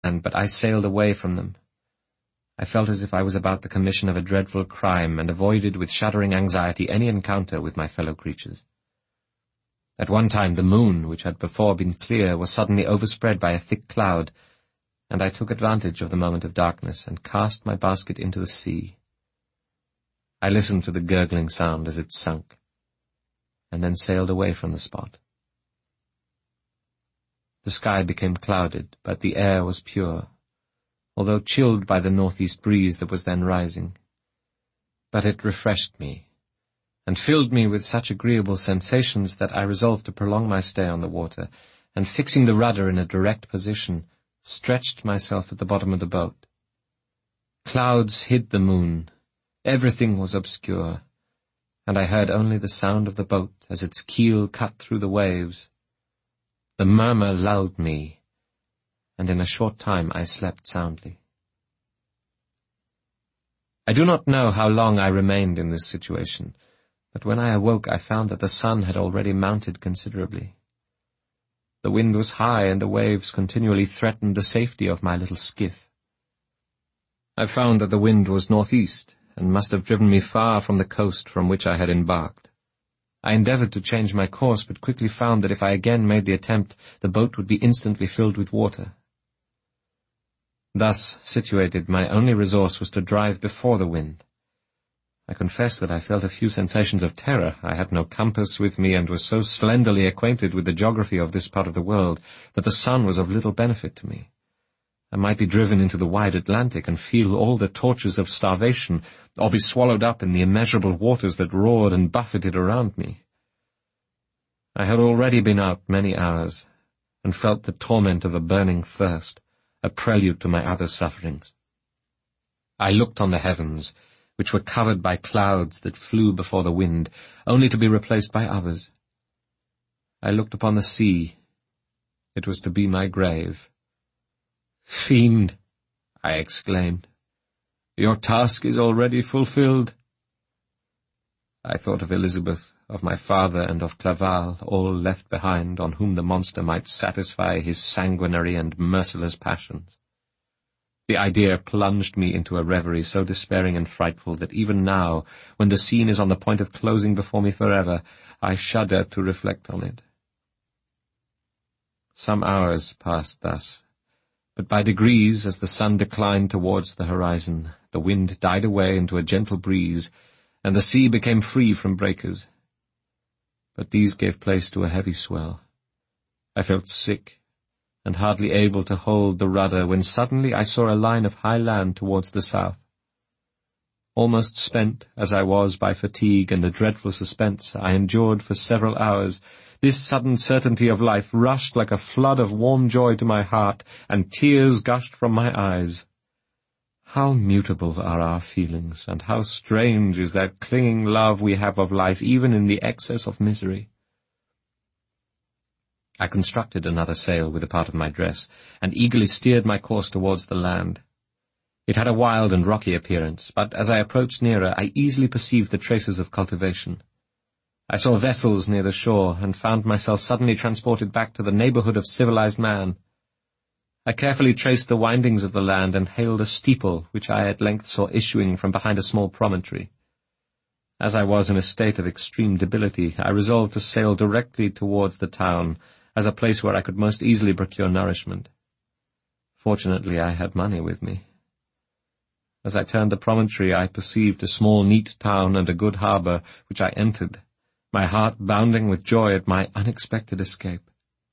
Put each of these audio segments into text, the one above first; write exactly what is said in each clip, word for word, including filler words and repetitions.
land, but I sailed away from them. I felt as if I was about the commission of a dreadful crime, and avoided with shuddering anxiety any encounter with my fellow creatures. At one time the moon, which had before been clear, was suddenly overspread by a thick cloud, and I took advantage of the moment of darkness and cast my basket into the sea. I listened to the gurgling sound as it sunk, and then sailed away from the spot. The sky became clouded, but the air was pure, although chilled by the northeast breeze that was then rising. But it refreshed me, and filled me with such agreeable sensations that I resolved to prolong my stay on the water, and fixing the rudder in a direct position, stretched myself at the bottom of the boat. Clouds hid the moon, everything was obscure, and I heard only the sound of the boat as its keel cut through the waves. The murmur lulled me, and in a short time I slept soundly. I do not know how long I remained in this situation, but when I awoke I found that the sun had already mounted considerably. The wind was high, and the waves continually threatened the safety of my little skiff. I found that the wind was northeast, and must have driven me far from the coast from which I had embarked. I endeavoured to change my course, but quickly found that if I again made the attempt, the boat would be instantly filled with water. Thus situated, my only resource was to drive before the wind. I confess that I felt a few sensations of terror. I had no compass with me, and was so slenderly acquainted with the geography of this part of the world that the sun was of little benefit to me. I might be driven into the wide Atlantic and feel all the tortures of starvation, or be swallowed up in the immeasurable waters that roared and buffeted around me. I had already been out many hours, and felt the torment of a burning thirst, a prelude to my other sufferings. I looked on the heavens, which were covered by clouds that flew before the wind, only to be replaced by others. I looked upon the sea. It was to be my grave. "Fiend," I exclaimed, "your task is already fulfilled." I thought of Elizabeth, of my father, and of Clerval, all left behind, on whom the monster might satisfy his sanguinary and merciless passions. The idea plunged me into a reverie so despairing and frightful that even now, when the scene is on the point of closing before me forever, I shudder to reflect on it. Some hours passed thus, but by degrees, as the sun declined towards the horizon, the wind died away into a gentle breeze, and the sea became free from breakers. But these gave place to a heavy swell. I felt sick, and hardly able to hold the rudder, when suddenly I saw a line of high land towards the south. Almost spent, as I was by fatigue and the dreadful suspense I endured for several hours, this sudden certainty of life rushed like a flood of warm joy to my heart, and tears gushed from my eyes. How mutable are our feelings, and how strange is that clinging love we have of life, even in the excess of misery. I constructed another sail with a part of my dress, and eagerly steered my course towards the land. It had a wild and rocky appearance, but as I approached nearer, I easily perceived the traces of cultivation. I saw vessels near the shore, and found myself suddenly transported back to the neighbourhood of civilized man. I carefully traced the windings of the land, and hailed a steeple which I at length saw issuing from behind a small promontory. As I was in a state of extreme debility, I resolved to sail directly towards the town, as a place where I could most easily procure nourishment. Fortunately, I had money with me. As I turned the promontory, I perceived a small, neat town and a good harbour, which I entered, my heart bounding with joy at my unexpected escape.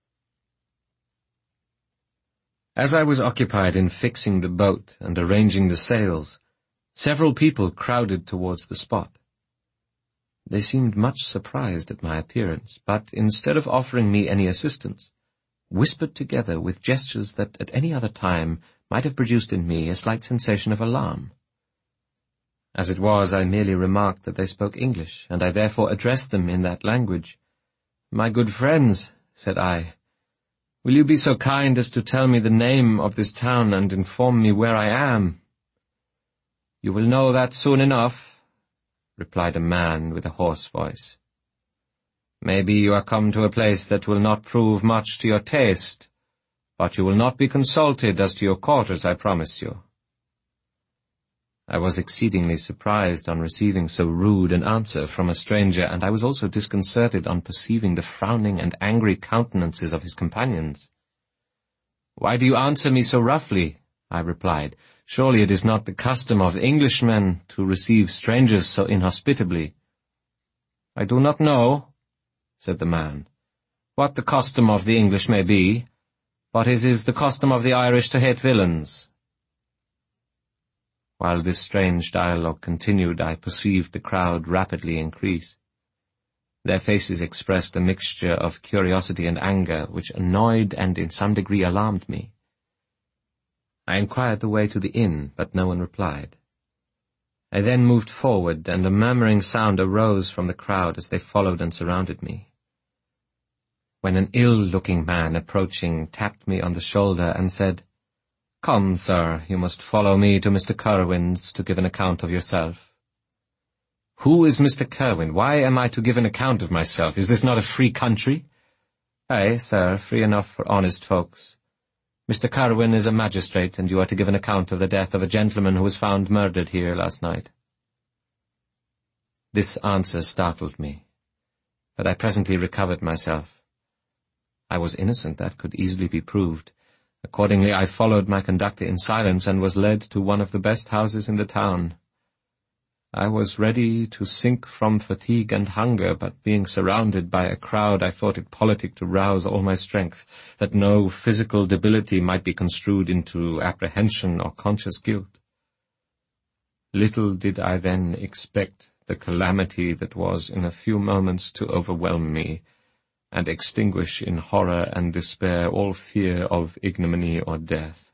As I was occupied in fixing the boat and arranging the sails, several people crowded towards the spot. They seemed much surprised at my appearance, but instead of offering me any assistance, whispered together with gestures that at any other time might have produced in me a slight sensation of alarm. As it was, I merely remarked that they spoke English, and I therefore addressed them in that language. "My good friends," said I, "will you be so kind as to tell me the name of this town and inform me where I am?" "You will know that soon enough," replied a man with a hoarse voice. "Maybe you are come to a place that will not prove much to your taste. But you will not be consulted as to your quarters, I promise you." I was exceedingly surprised on receiving so rude an answer from a stranger, and I was also disconcerted on perceiving the frowning and angry countenances of his companions. "Why do you answer me so roughly?" I replied. "Surely it is not the custom of Englishmen to receive strangers so inhospitably." "I do not know," said the man, "what the custom of the English may be, but it is the custom of the Irish to hate villains." While this strange dialogue continued, I perceived the crowd rapidly increase. Their faces expressed a mixture of curiosity and anger, which annoyed and in some degree alarmed me. I inquired the way to the inn, but no one replied. I then moved forward, and a murmuring sound arose from the crowd as they followed and surrounded me, when an ill-looking man approaching tapped me on the shoulder and said, "Come, sir, you must follow me to Mister Kerwin's to give an account of yourself." "Who is Mister Kerwin? Why am I to give an account of myself? Is this not a free country?" "Aye, sir, free enough for honest folks. Mister Kerwin is a magistrate, and you are to give an account of the death of a gentleman who was found murdered here last night." This answer startled me, but I presently recovered myself. I was innocent, that could easily be proved. Accordingly, I followed my conductor in silence and was led to one of the best houses in the town. I was ready to sink from fatigue and hunger, but being surrounded by a crowd, I thought it politic to rouse all my strength, that no physical debility might be construed into apprehension or conscious guilt. Little did I then expect the calamity that was in a few moments to overwhelm me, and extinguish in horror and despair all fear of ignominy or death.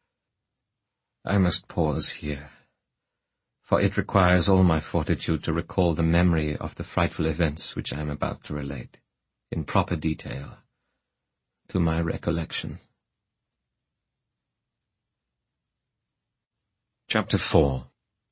I must pause here, for it requires all my fortitude to recall the memory of the frightful events which I am about to relate, in proper detail, to my recollection. Chapter four.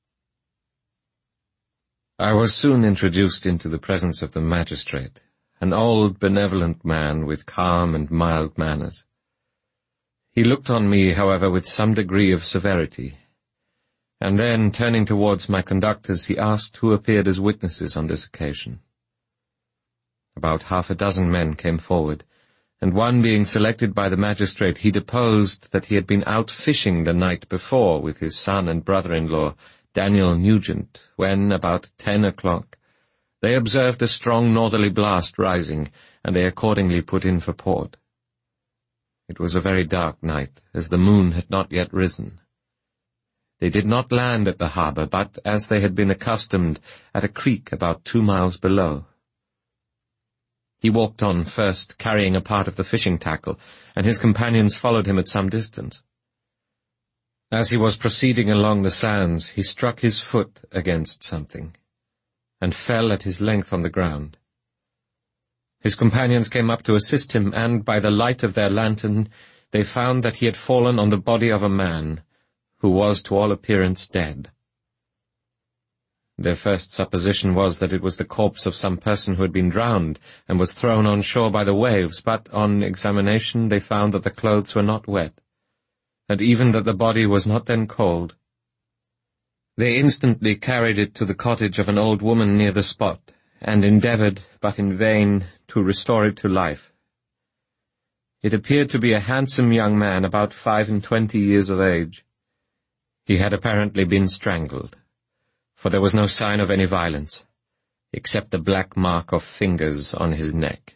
I was soon introduced into the presence of the magistrate, an old, benevolent man with calm and mild manners. He looked on me, however, with some degree of severity, and then, turning towards my conductors, he asked who appeared as witnesses on this occasion. About half a dozen men came forward, and one being selected by the magistrate, he deposed that he had been out fishing the night before with his son and brother-in-law, Daniel Nugent, when, about ten o'clock, they observed a strong northerly blast rising, and they accordingly put in for port. It was a very dark night, as the moon had not yet risen. They did not land at the harbour, but, as they had been accustomed, at a creek about two miles below. He walked on first, carrying a part of the fishing tackle, and his companions followed him at some distance. As he was proceeding along the sands, he struck his foot against something, and fell at his length on the ground. His companions came up to assist him, and by the light of their lantern they found that he had fallen on the body of a man, who was to all appearance dead. Their first supposition was that it was the corpse of some person who had been drowned, and was thrown on shore by the waves, but on examination they found that the clothes were not wet, and even that the body was not then cold. They instantly carried it to the cottage of an old woman near the spot, and endeavoured, but in vain, to restore it to life. It appeared to be a handsome young man, about five and twenty years of age. He had apparently been strangled, for there was no sign of any violence, except the black mark of fingers on his neck.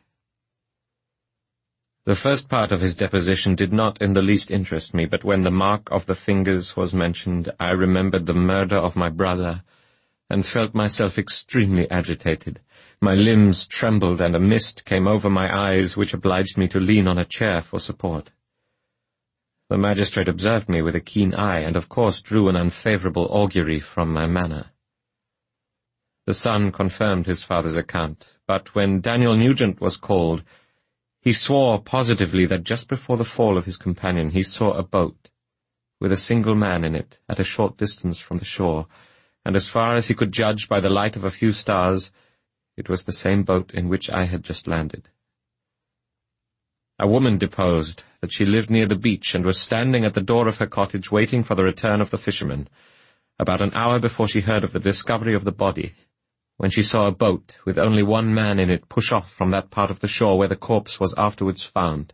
The first part of his deposition did not in the least interest me, but when the mark of the fingers was mentioned, I remembered the murder of my brother, and felt myself extremely agitated. My limbs trembled, and a mist came over my eyes, which obliged me to lean on a chair for support. The magistrate observed me with a keen eye, and of course drew an unfavourable augury from my manner. The son confirmed his father's account, but when Daniel Nugent was called, he swore positively that just before the fall of his companion he saw a boat, with a single man in it, at a short distance from the shore, and as far as he could judge by the light of a few stars, it was the same boat in which I had just landed. A woman deposed that she lived near the beach and was standing at the door of her cottage waiting for the return of the fishermen, about an hour before she heard of the discovery of the body, when she saw a boat with only one man in it push off from that part of the shore where the corpse was afterwards found.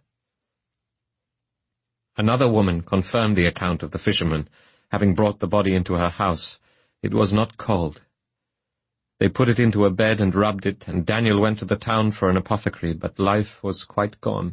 Another woman confirmed the account of the fishermen, having brought the body into her house. It was not cold. They put it into a bed and rubbed it, and Daniel went to the town for an apothecary, but life was quite gone.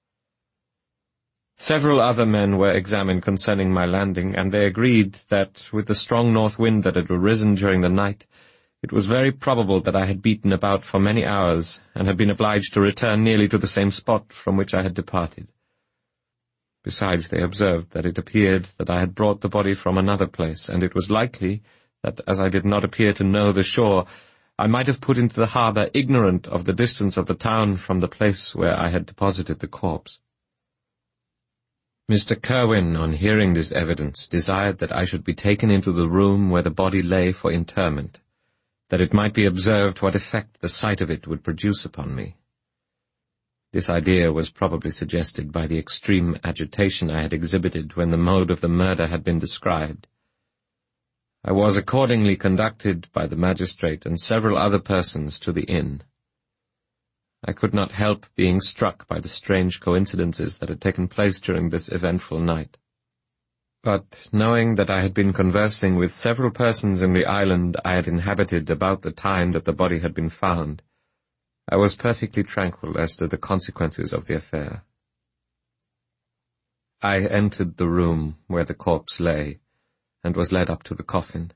Several other men were examined concerning my landing, and they agreed that, with the strong north wind that had arisen during the night, it was very probable that I had beaten about for many hours, and had been obliged to return nearly to the same spot from which I had departed. Besides, they observed that it appeared that I had brought the body from another place, and it was likely that, as I did not appear to know the shore, I might have put into the harbour ignorant of the distance of the town from the place where I had deposited the corpse. Mister Kerwin, on hearing this evidence, desired that I should be taken into the room where the body lay for interment, that it might be observed what effect the sight of it would produce upon me. This idea was probably suggested by the extreme agitation I had exhibited when the mode of the murder had been described. I was accordingly conducted by the magistrate and several other persons to the inn. I could not help being struck by the strange coincidences that had taken place during this eventful night. But, knowing that I had been conversing with several persons in the island I had inhabited about the time that the body had been found, I was perfectly tranquil as to the consequences of the affair. I entered the room where the corpse lay, and was led up to the coffin.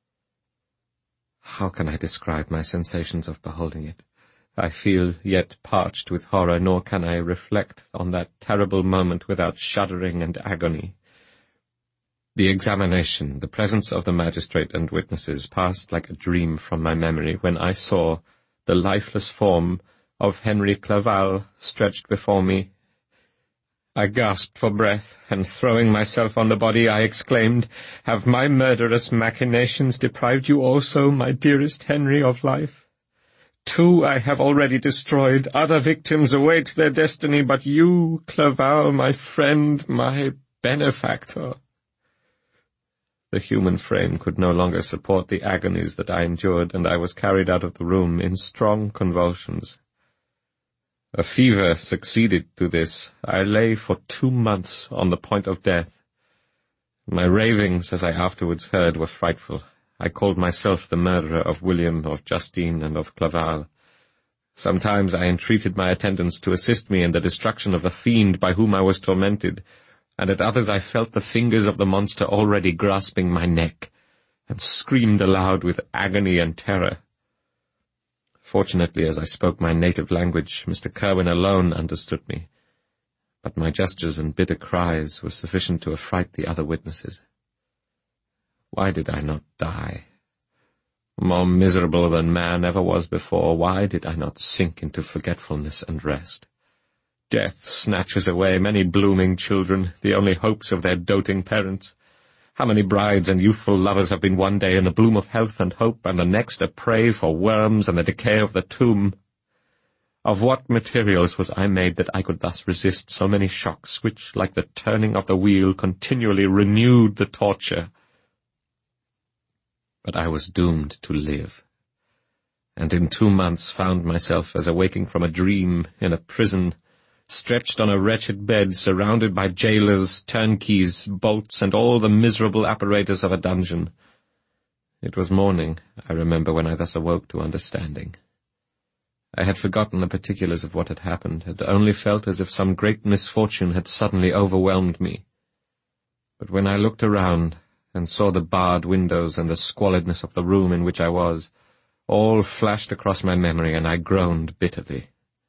How can I describe my sensations of beholding it? I feel yet parched with horror, nor can I reflect on that terrible moment without shuddering and agony. The examination, the presence of the magistrate and witnesses passed like a dream from my memory when I saw the lifeless form of Henry Clerval stretched before me. I gasped for breath, and throwing myself on the body, I exclaimed, "Have my murderous machinations deprived you also, my dearest Henry, of life? Two I have already destroyed, other victims await their destiny, but you, Clerval, my friend, my benefactor." The human frame could no longer support the agonies that I endured, and I was carried out of the room in strong convulsions. A fever succeeded to this. I lay for two months on the point of death. My ravings, as I afterwards heard, were frightful. I called myself the murderer of William, of Justine, and of Clerval. Sometimes I entreated my attendants to assist me in the destruction of the fiend by whom I was tormented, and at others I felt the fingers of the monster already grasping my neck, and screamed aloud with agony and terror. Fortunately, as I spoke my native language, Mister Kerwin alone understood me, but my gestures and bitter cries were sufficient to affright the other witnesses. Why did I not die? More miserable than man ever was before, why did I not sink into forgetfulness and rest? Death snatches away many blooming children, the only hopes of their doting parents. How many brides and youthful lovers have been one day in the bloom of health and hope, and the next a prey for worms and the decay of the tomb? Of what materials was I made that I could thus resist so many shocks, which, like the turning of the wheel, continually renewed the torture? But I was doomed to live, and in two months found myself, as awaking from a dream, in a prison, stretched on a wretched bed, surrounded by jailers, turnkeys, bolts, and all the miserable apparatus of a dungeon. It was morning, I remember, when I thus awoke to understanding. I had forgotten the particulars of what had happened, had only felt as if some great misfortune had suddenly overwhelmed me. But when I looked around, and saw the barred windows and the squalidness of the room in which I was, all flashed across my memory, and I groaned bitterly.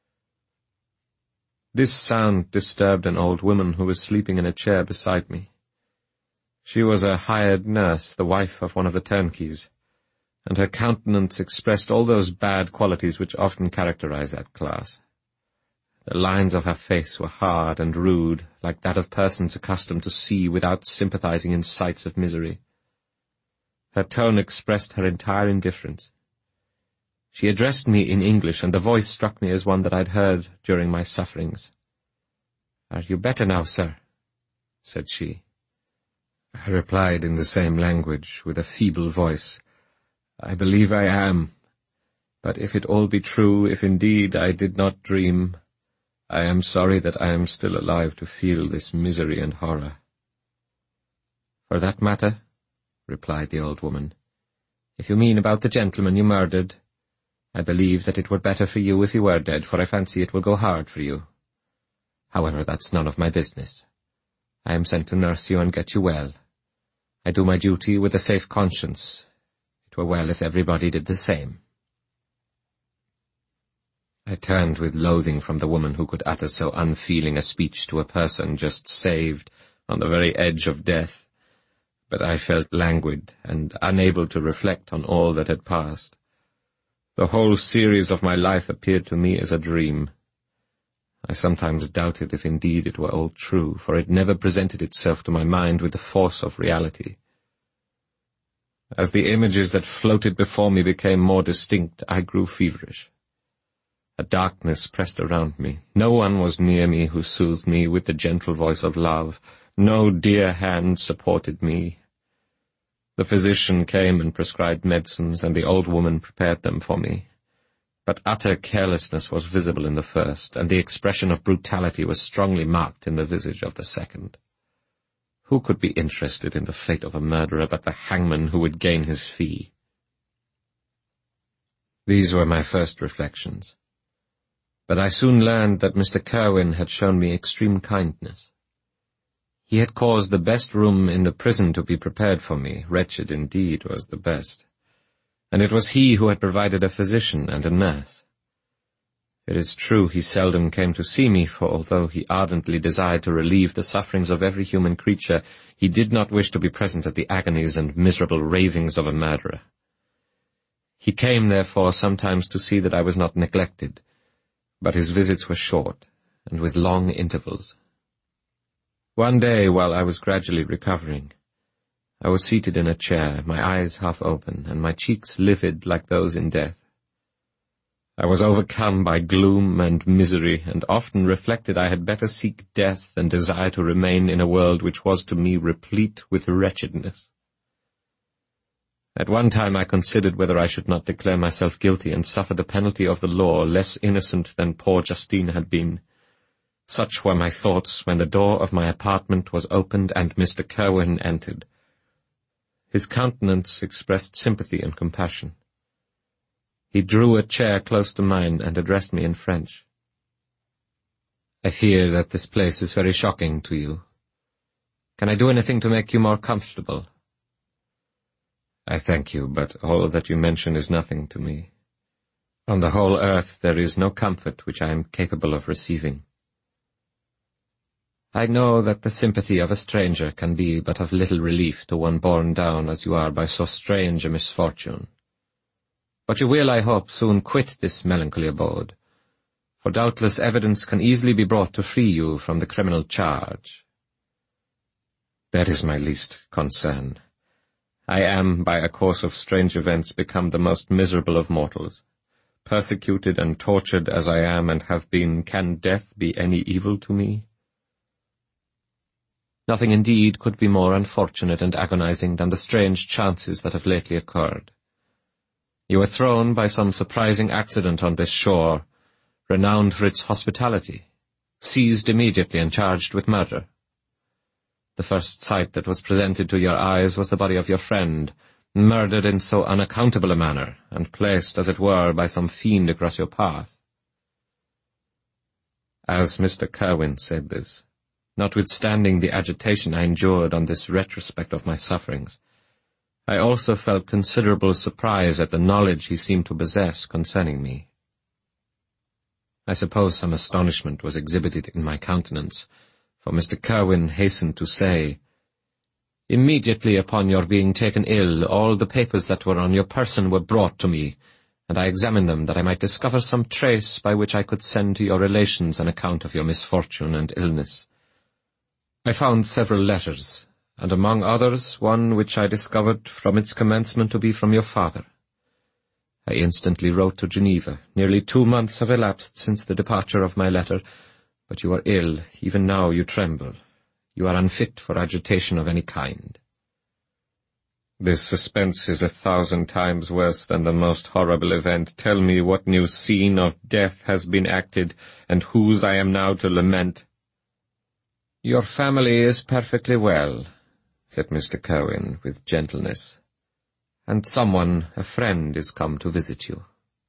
This sound disturbed an old woman who was sleeping in a chair beside me. She was a hired nurse, the wife of one of the turnkeys, and her countenance expressed all those bad qualities which often characterize that class. The lines of her face were hard and rude, like that of persons accustomed to see without sympathizing in sights of misery. Her tone expressed her entire indifference. She addressed me in English, and the voice struck me as one that I had heard during my sufferings. "Are you better now, sir?" said she. I replied in the same language, with a feeble voice, "I believe I am. But if it all be true, if indeed I did not dream, I am sorry that I am still alive to feel this misery and horror." "For that matter," replied the old woman, "if you mean about the gentleman you murdered, I believe that it were better for you if he were dead, for I fancy it will go hard for you. However, that's none of my business. I am sent to nurse you and get you well. I do my duty with a safe conscience. It were well if everybody did the same." I turned with loathing from the woman who could utter so unfeeling a speech to a person just saved on the very edge of death, but I felt languid and unable to reflect on all that had passed. The whole series of my life appeared to me as a dream. I sometimes doubted if indeed it were all true, for it never presented itself to my mind with the force of reality. As the images that floated before me became more distinct, I grew feverish. A darkness pressed around me. No one was near me who soothed me with the gentle voice of love. No dear hand supported me. The physician came and prescribed medicines, and the old woman prepared them for me. But utter carelessness was visible in the first, and the expression of brutality was strongly marked in the visage of the second. Who could be interested in the fate of a murderer but the hangman who would gain his fee? These were my first reflections. But I soon learned that Mister Kerwin had shown me extreme kindness. He had caused the best room in the prison to be prepared for me. Wretched indeed was the best. And it was he who had provided a physician and a nurse. It is true he seldom came to see me, for although he ardently desired to relieve the sufferings of every human creature, he did not wish to be present at the agonies and miserable ravings of a murderer. He came, therefore, sometimes to see that I was not neglected, but his visits were short, and with long intervals. One day, while I was gradually recovering, I was seated in a chair, my eyes half open, and my cheeks livid like those in death. I was overcome by gloom and misery, and often reflected I had better seek death than desire to remain in a world which was to me replete with wretchedness. At one time I considered whether I should not declare myself guilty and suffer the penalty of the law, less innocent than poor Justine had been. Such were my thoughts when the door of my apartment was opened and Mister Kerwin entered. His countenance expressed sympathy and compassion. He drew a chair close to mine and addressed me in French. "I fear that this place is very shocking to you. Can I do anything to make you more comfortable?" "I thank you, but all that you mention is nothing to me. On the whole earth there is no comfort which I am capable of receiving." "I know that the sympathy of a stranger can be but of little relief to one borne down as you are by so strange a misfortune. But you will, I hope, soon quit this melancholy abode, for doubtless evidence can easily be brought to free you from the criminal charge." "That is my least concern. I am, by a course of strange events, become the most miserable of mortals. Persecuted and tortured as I am and have been, can death be any evil to me?" "Nothing indeed could be more unfortunate and agonizing than the strange chances that have lately occurred. You were thrown by some surprising accident on this shore, renowned for its hospitality, seized immediately and charged with murder. The first sight that was presented to your eyes was the body of your friend, murdered in so unaccountable a manner, and placed, as it were, by some fiend across your path." As Mister Kerwin said this, notwithstanding the agitation I endured on this retrospect of my sufferings, I also felt considerable surprise at the knowledge he seemed to possess concerning me. I suppose some astonishment was exhibited in my countenance, for Mister Kerwin hastened to say, "Immediately upon your being taken ill, all the papers that were on your person were brought to me, and I examined them that I might discover some trace by which I could send to your relations an account of your misfortune and illness. I found several letters, and among others one which I discovered from its commencement to be from your father. I instantly wrote to Geneva. Nearly two months have elapsed since the departure of my letter, But you are ill. Even now you tremble. You are unfit for agitation of any kind. This suspense is a thousand times worse than the most horrible event. Tell me what new scene of death has been acted, and whose I am now to lament. Your family is perfectly well, said Mister Kerwin with gentleness, and someone, a friend, is come to visit you.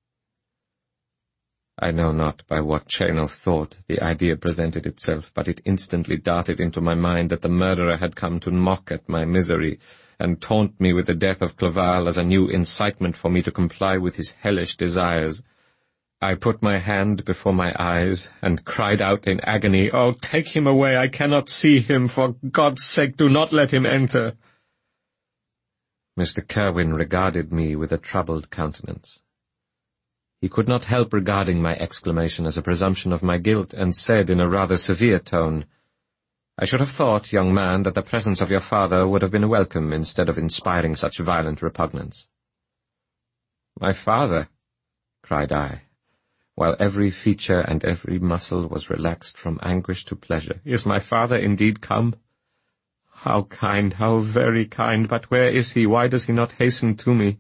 I know not by what chain of thought the idea presented itself, but it instantly darted into my mind that the murderer had come to mock at my misery, and taunt me with the death of Clerval as a new incitement for me to comply with his hellish desires. I put my hand before my eyes, and cried out in agony, "Oh, take him away! I cannot see him! For God's sake, do not let him enter!" Mister Kerwin regarded me with a troubled countenance. He could not help regarding my exclamation as a presumption of my guilt, and said in a rather severe tone, "I should have thought, young man, that the presence of your father would have been welcome instead of inspiring such violent repugnance." "My father!" cried I, while every feature and every muscle was relaxed from anguish to pleasure. "Is my father indeed come? How kind, how very kind! But where is he? Why does he not hasten to me?"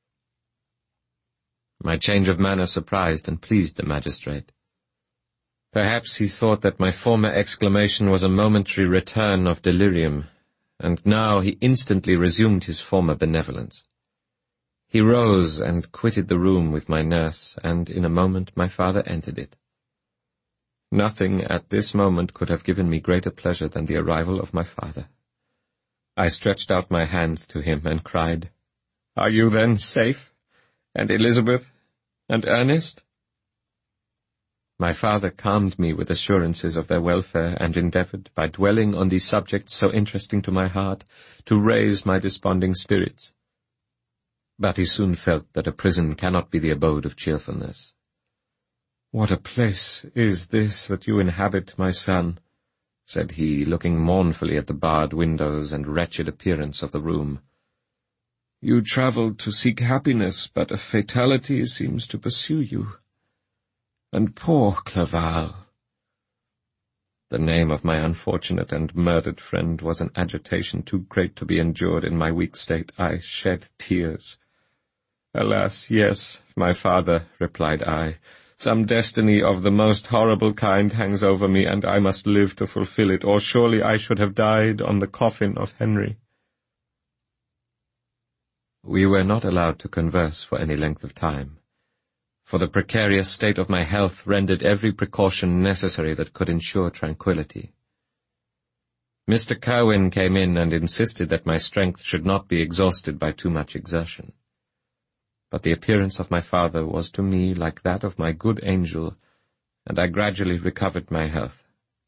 My change of manner surprised and pleased the magistrate. Perhaps he thought that my former exclamation was a momentary return of delirium, and now he instantly resumed his former benevolence. He rose and quitted the room with my nurse, and in a moment my father entered it. Nothing at this moment could have given me greater pleasure than the arrival of my father. I stretched out my hand to him and cried, "Are you then safe? And Elizabeth? And Ernest?" My father calmed me with assurances of their welfare, and endeavoured, by dwelling on these subjects so interesting to my heart, to raise my desponding spirits. But he soon felt that a prison cannot be the abode of cheerfulness. "What a place is this that you inhabit, my son?" said he, looking mournfully at the barred windows and wretched appearance of the room. "You travelled to seek happiness, but a fatality seems to pursue you. And poor Clerval." The name of my unfortunate and murdered friend was an agitation too great to be endured in my weak state. I shed tears. "Alas, yes, my father," replied I. "Some destiny of the most horrible kind hangs over me, and I must live to fulfill it, or surely I should have died on the coffin of Henry." We were not allowed to converse for any length of time, for the precarious state of my health rendered every precaution necessary that could ensure tranquillity. Mister Kerwin came in and insisted that my strength should not be exhausted by too much exertion. But the appearance of my father was to me like that of my good angel, and I gradually recovered my health.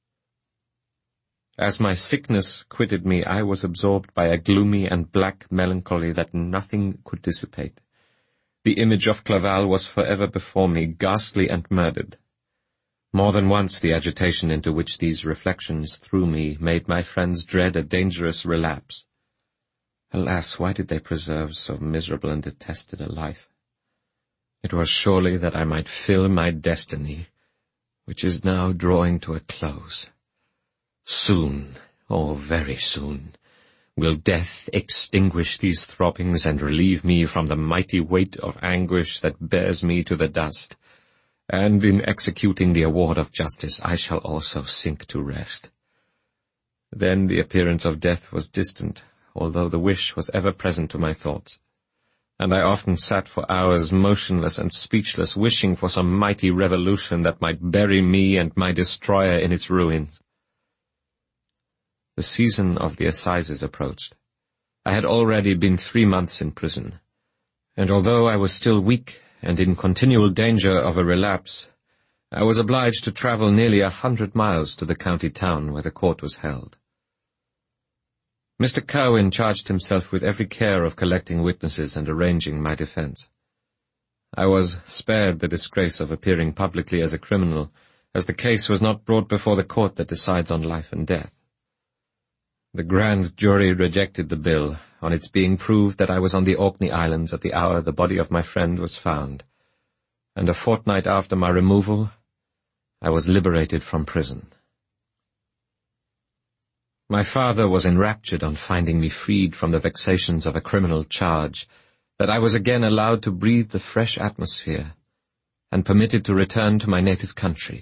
As my sickness quitted me, I was absorbed by a gloomy and black melancholy that nothing could dissipate. The image of Clerval was forever before me, ghastly and murdered. More than once the agitation into which these reflections threw me made my friends dread a dangerous relapse. Alas, why did they preserve so miserable and detested a life? It was surely that I might fill my destiny, which is now drawing to a close. Soon, oh very soon, will death extinguish these throbbings and relieve me from the mighty weight of anguish that bears me to the dust, and in executing the award of justice I shall also sink to rest. Then the appearance of death was distant, although the wish was ever present to my thoughts, and I often sat for hours motionless and speechless, wishing for some mighty revolution that might bury me and my destroyer in its ruins. The season of the assizes approached. I had already been three months in prison, and although I was still weak and in continual danger of a relapse, I was obliged to travel nearly a hundred miles to the county town where the court was held. Mister Kerwin charged himself with every care of collecting witnesses and arranging my defence. I was spared the disgrace of appearing publicly as a criminal, as the case was not brought before the court that decides on life and death. The grand jury rejected the bill, on its being proved that I was on the Orkney Islands at the hour the body of my friend was found, and a fortnight after my removal, I was liberated from prison. My father was enraptured on finding me freed from the vexations of a criminal charge, that I was again allowed to breathe the fresh atmosphere, and permitted to return to my native country.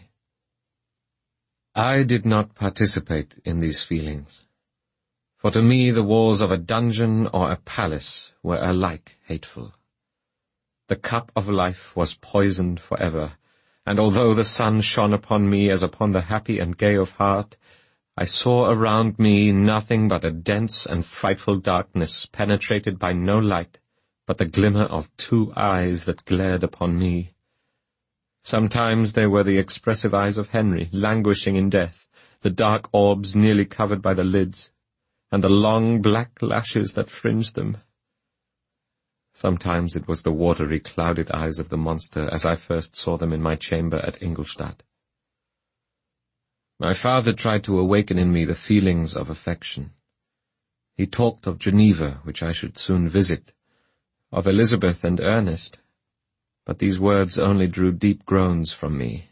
I did not participate in these feelings, for to me the walls of a dungeon or a palace were alike hateful. The cup of life was poisoned forever, and although the sun shone upon me as upon the happy and gay of heart, I saw around me nothing but a dense and frightful darkness penetrated by no light but the glimmer of two eyes that glared upon me. Sometimes they were the expressive eyes of Henry, languishing in death, the dark orbs nearly covered by the lids, and the long black lashes that fringed them. Sometimes it was the watery, clouded eyes of the monster as I first saw them in my chamber at Ingolstadt. My father tried to awaken in me the feelings of affection. He talked of Geneva, which I should soon visit, of Elizabeth and Ernest, but these words only drew deep groans from me.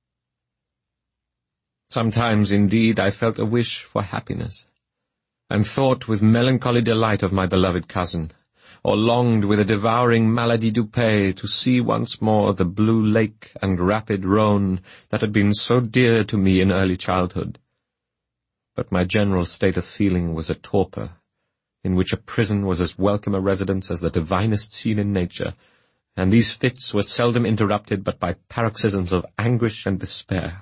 Sometimes, indeed, I felt a wish for happiness, and thought with melancholy delight of my beloved cousin, or longed with a devouring maladie du pays to see once more the blue lake and rapid Rhone that had been so dear to me in early childhood. But my general state of feeling was a torpor, in which a prison was as welcome a residence as the divinest scene in nature, and these fits were seldom interrupted but by paroxysms of anguish and despair.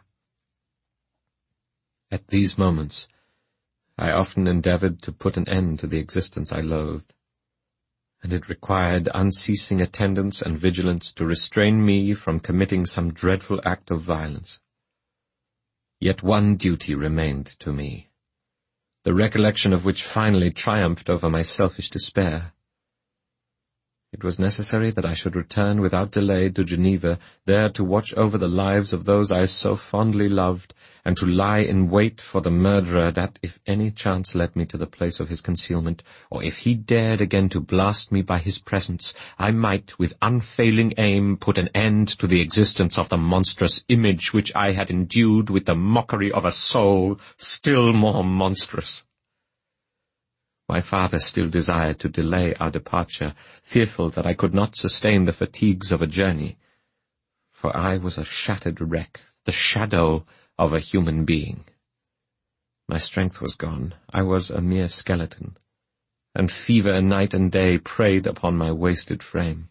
At these moments, I often endeavored to put an end to the existence I loathed, and it required unceasing attendance and vigilance to restrain me from committing some dreadful act of violence. Yet one duty remained to me, the recollection of which finally triumphed over my selfish despair. It was necessary that I should return without delay to Geneva, there to watch over the lives of those I so fondly loved, and to lie in wait for the murderer that, if any chance led me to the place of his concealment, or if he dared again to blast me by his presence, I might, with unfailing aim, put an end to the existence of the monstrous image which I had endued with the mockery of a soul still more monstrous. My father still desired to delay our departure, fearful that I could not sustain the fatigues of a journey, for I was a shattered wreck, the shadow of a human being. My strength was gone, I was a mere skeleton, and fever night and day preyed upon my wasted frame.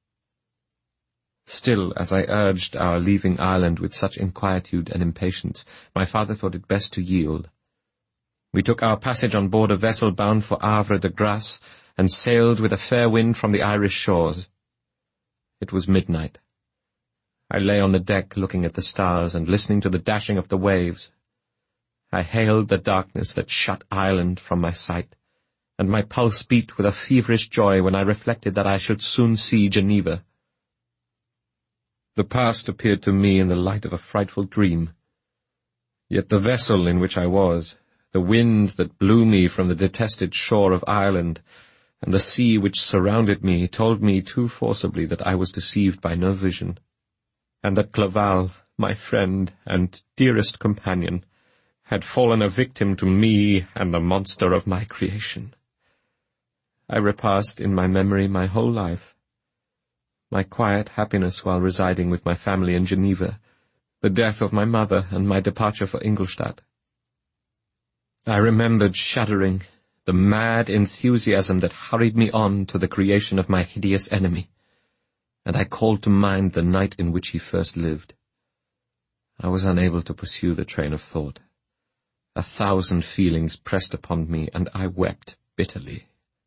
Still, as I urged our leaving Ireland with such inquietude and impatience, my father thought it best to yield. We took our passage on board a vessel bound for Havre de Grace, and sailed with a fair wind from the Irish shores. It was midnight. I lay on the deck looking at the stars and listening to the dashing of the waves. I hailed the darkness that shut Ireland from my sight, and my pulse beat with a feverish joy when I reflected that I should soon see Geneva. The past appeared to me in the light of a frightful dream. Yet the vessel in which I was, the wind that blew me from the detested shore of Ireland, and the sea which surrounded me told me too forcibly that I was deceived by no vision, and that Clerval, my friend and dearest companion, had fallen a victim to me and the monster of my creation. I repassed in my memory my whole life, my quiet happiness while residing with my family in Geneva, the death of my mother and my departure for Ingolstadt. I remembered, shuddering, the mad enthusiasm that hurried me on to the creation of my hideous enemy, and I called to mind the night in which he first lived. I was unable to pursue the train of thought. A thousand feelings pressed upon me, and I wept bitterly.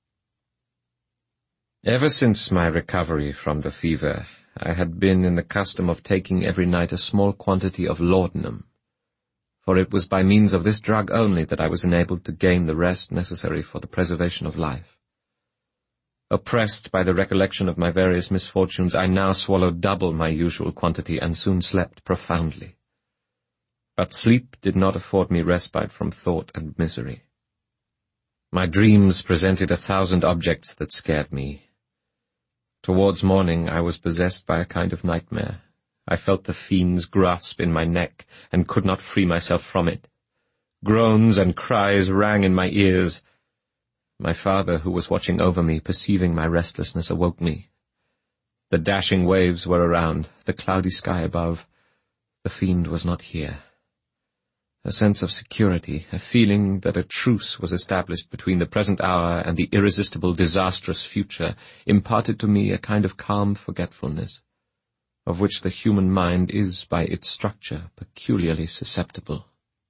Ever since my recovery from the fever, I had been in the custom of taking every night a small quantity of laudanum, for it was by means of this drug only that I was enabled to gain the rest necessary for the preservation of life. Oppressed by the recollection of my various misfortunes, I now swallowed double my usual quantity and soon slept profoundly. But sleep did not afford me respite from thought and misery. My dreams presented a thousand objects that scared me. Towards morning I was possessed by a kind of nightmare, I felt the fiend's grasp in my neck and could not free myself from it. Groans and cries rang in my ears. My father, who was watching over me, perceiving my restlessness, awoke me. The dashing waves were around, the cloudy sky above. The fiend was not here. A sense of security, a feeling that a truce was established between the present hour and the irresistible, disastrous future, imparted to me a kind of calm forgetfulness, of which the human mind is, by its structure, peculiarly susceptible.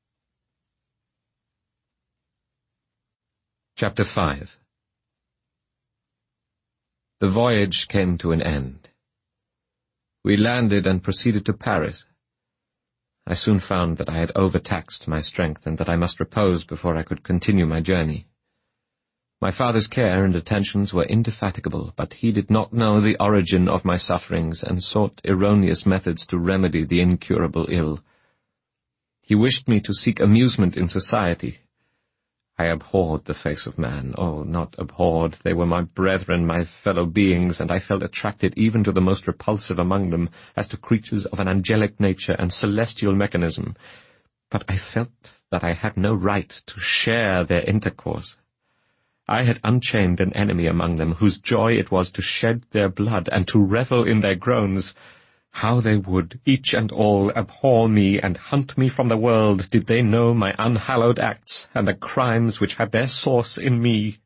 Chapter five. The voyage came to an end. We landed and proceeded to Paris. I soon found that I had overtaxed my strength and that I must repose before I could continue my journey. My father's care and attentions were indefatigable, but he did not know the origin of my sufferings and sought erroneous methods to remedy the incurable ill. He wished me to seek amusement in society. I abhorred the face of man. Oh, not abhorred. They were my brethren, my fellow beings, and I felt attracted even to the most repulsive among them, as to creatures of an angelic nature and celestial mechanism. But I felt that I had no right to share their intercourse. I had unchained an enemy among them, whose joy it was to shed their blood and to revel in their groans. How they would, each and all, abhor me and hunt me from the world, did they know my unhallowed acts and the crimes which had their source in me.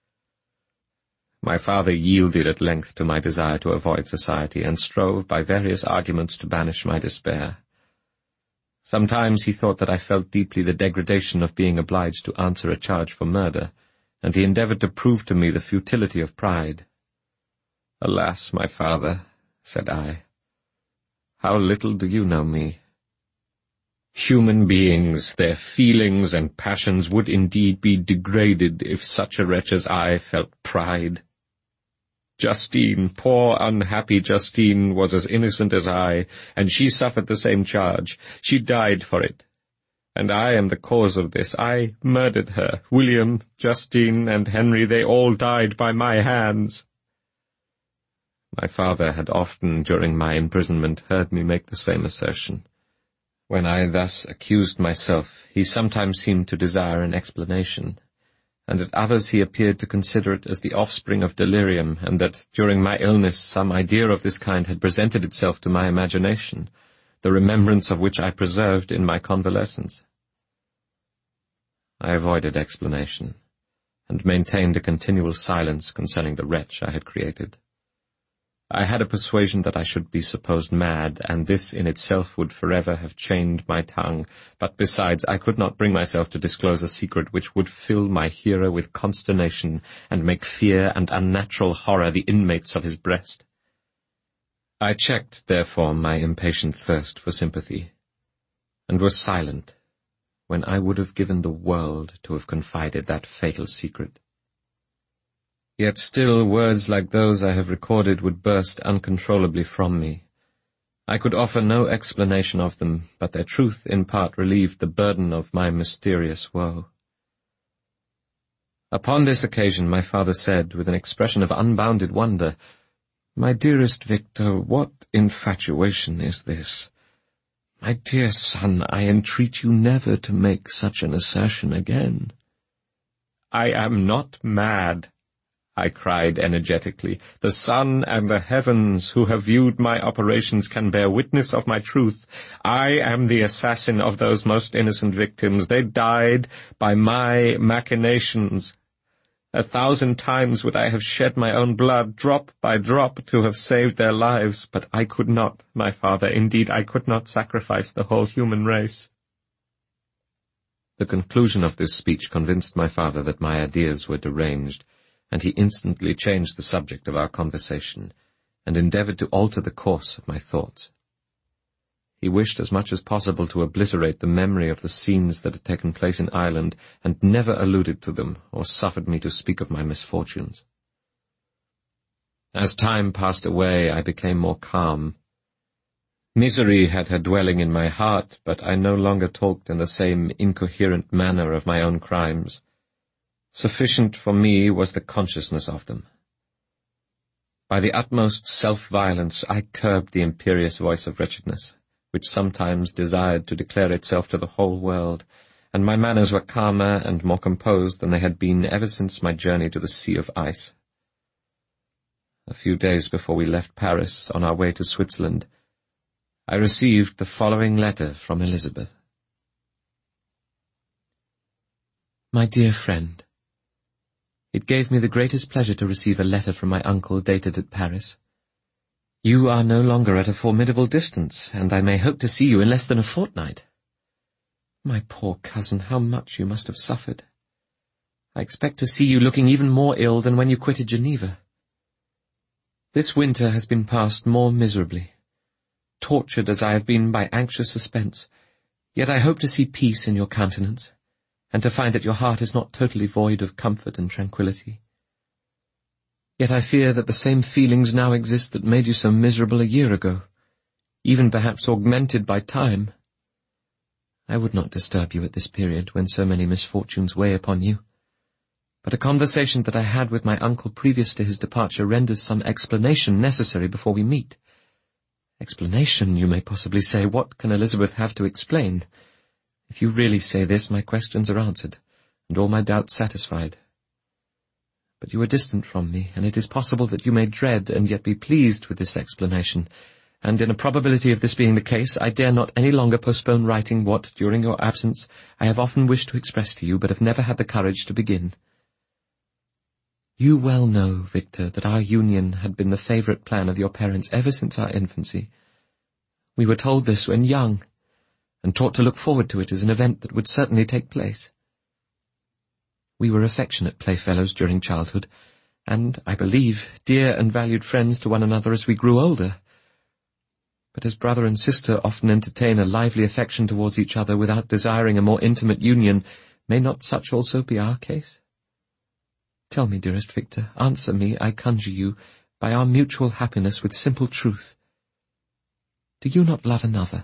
My father yielded at length to my desire to avoid society, and strove by various arguments to banish my despair. Sometimes he thought that I felt deeply the degradation of being obliged to answer a charge for murder, and he endeavored to prove to me the futility of pride. "Alas, my father," said I, "how little do you know me. Human beings, their feelings and passions would indeed be degraded if such a wretch as I felt pride. Justine, poor unhappy Justine, was as innocent as I, and she suffered the same charge. She died for it. And I am the cause of this. I murdered her. William, Justine, and Henry, they all died by my hands." My father had often, during my imprisonment, heard me make the same assertion. When I thus accused myself, he sometimes seemed to desire an explanation, and at others he appeared to consider it as the offspring of delirium, and that, during my illness, some idea of this kind had presented itself to my imagination, the remembrance of which I preserved in my convalescence. I avoided explanation, and maintained a continual silence concerning the wretch I had created. I had a persuasion that I should be supposed mad, and this in itself would forever have chained my tongue, but besides I could not bring myself to disclose a secret which would fill my hearer with consternation and make fear and unnatural horror the inmates of his breast. I checked, therefore, my impatient thirst for sympathy, and was silent when I would have given the world to have confided that fatal secret. Yet still words like those I have recorded would burst uncontrollably from me. I could offer no explanation of them, but their truth in part relieved the burden of my mysterious woe. Upon this occasion my father said, with an expression of unbounded wonder, "My dearest Victor, what infatuation is this? My dear son, I entreat you never to make such an assertion again." "I am not mad," I cried energetically. "The sun and the heavens who have viewed my operations can bear witness of my truth. I am the assassin of those most innocent victims. They died by my machinations. A thousand times would I have shed my own blood, drop by drop, to have saved their lives, but I could not, my father, indeed I could not sacrifice the whole human race." The conclusion of this speech convinced my father that my ideas were deranged, and he instantly changed the subject of our conversation, and endeavored to alter the course of my thoughts. He wished as much as possible to obliterate the memory of the scenes that had taken place in Ireland, and never alluded to them, or suffered me to speak of my misfortunes. As time passed away, I became more calm. Misery had her dwelling in my heart, but I no longer talked in the same incoherent manner of my own crimes. Sufficient for me was the consciousness of them. By the utmost self-violence I curbed the imperious voice of wretchedness, which sometimes desired to declare itself to the whole world, and my manners were calmer and more composed than they had been ever since my journey to the Sea of Ice. A few days before we left Paris on our way to Switzerland, I received the following letter from Elizabeth. My dear friend, it gave me the greatest pleasure to receive a letter from my uncle dated at Paris. You are no longer at a formidable distance, and I may hope to see you in less than a fortnight. My poor cousin, how much you must have suffered. I expect to see you looking even more ill than when you quitted Geneva. This winter has been passed more miserably, tortured as I have been by anxious suspense, yet I hope to see peace in your countenance, and to find that your heart is not totally void of comfort and tranquillity. Yet I fear that the same feelings now exist that made you so miserable a year ago, even perhaps augmented by time. I would not disturb you at this period, when so many misfortunes weigh upon you, but a conversation that I had with my uncle previous to his departure renders some explanation necessary before we meet. Explanation, you may possibly say. What can Elizabeth have to explain? If you really say this, my questions are answered, and all my doubts satisfied. But you are distant from me, and it is possible that you may dread and yet be pleased with this explanation, and in a probability of this being the case, I dare not any longer postpone writing what, during your absence, I have often wished to express to you, but have never had the courage to begin. You well know, Victor, that our union had been the favourite plan of your parents ever since our infancy. We were told this when young, and taught to look forward to it as an event that would certainly take place. We were affectionate playfellows during childhood, and, I believe, dear and valued friends to one another as we grew older. But as brother and sister often entertain a lively affection towards each other without desiring a more intimate union, may not such also be our case? Tell me, dearest Victor, answer me, I conjure you, by our mutual happiness with simple truth. Do you not love another?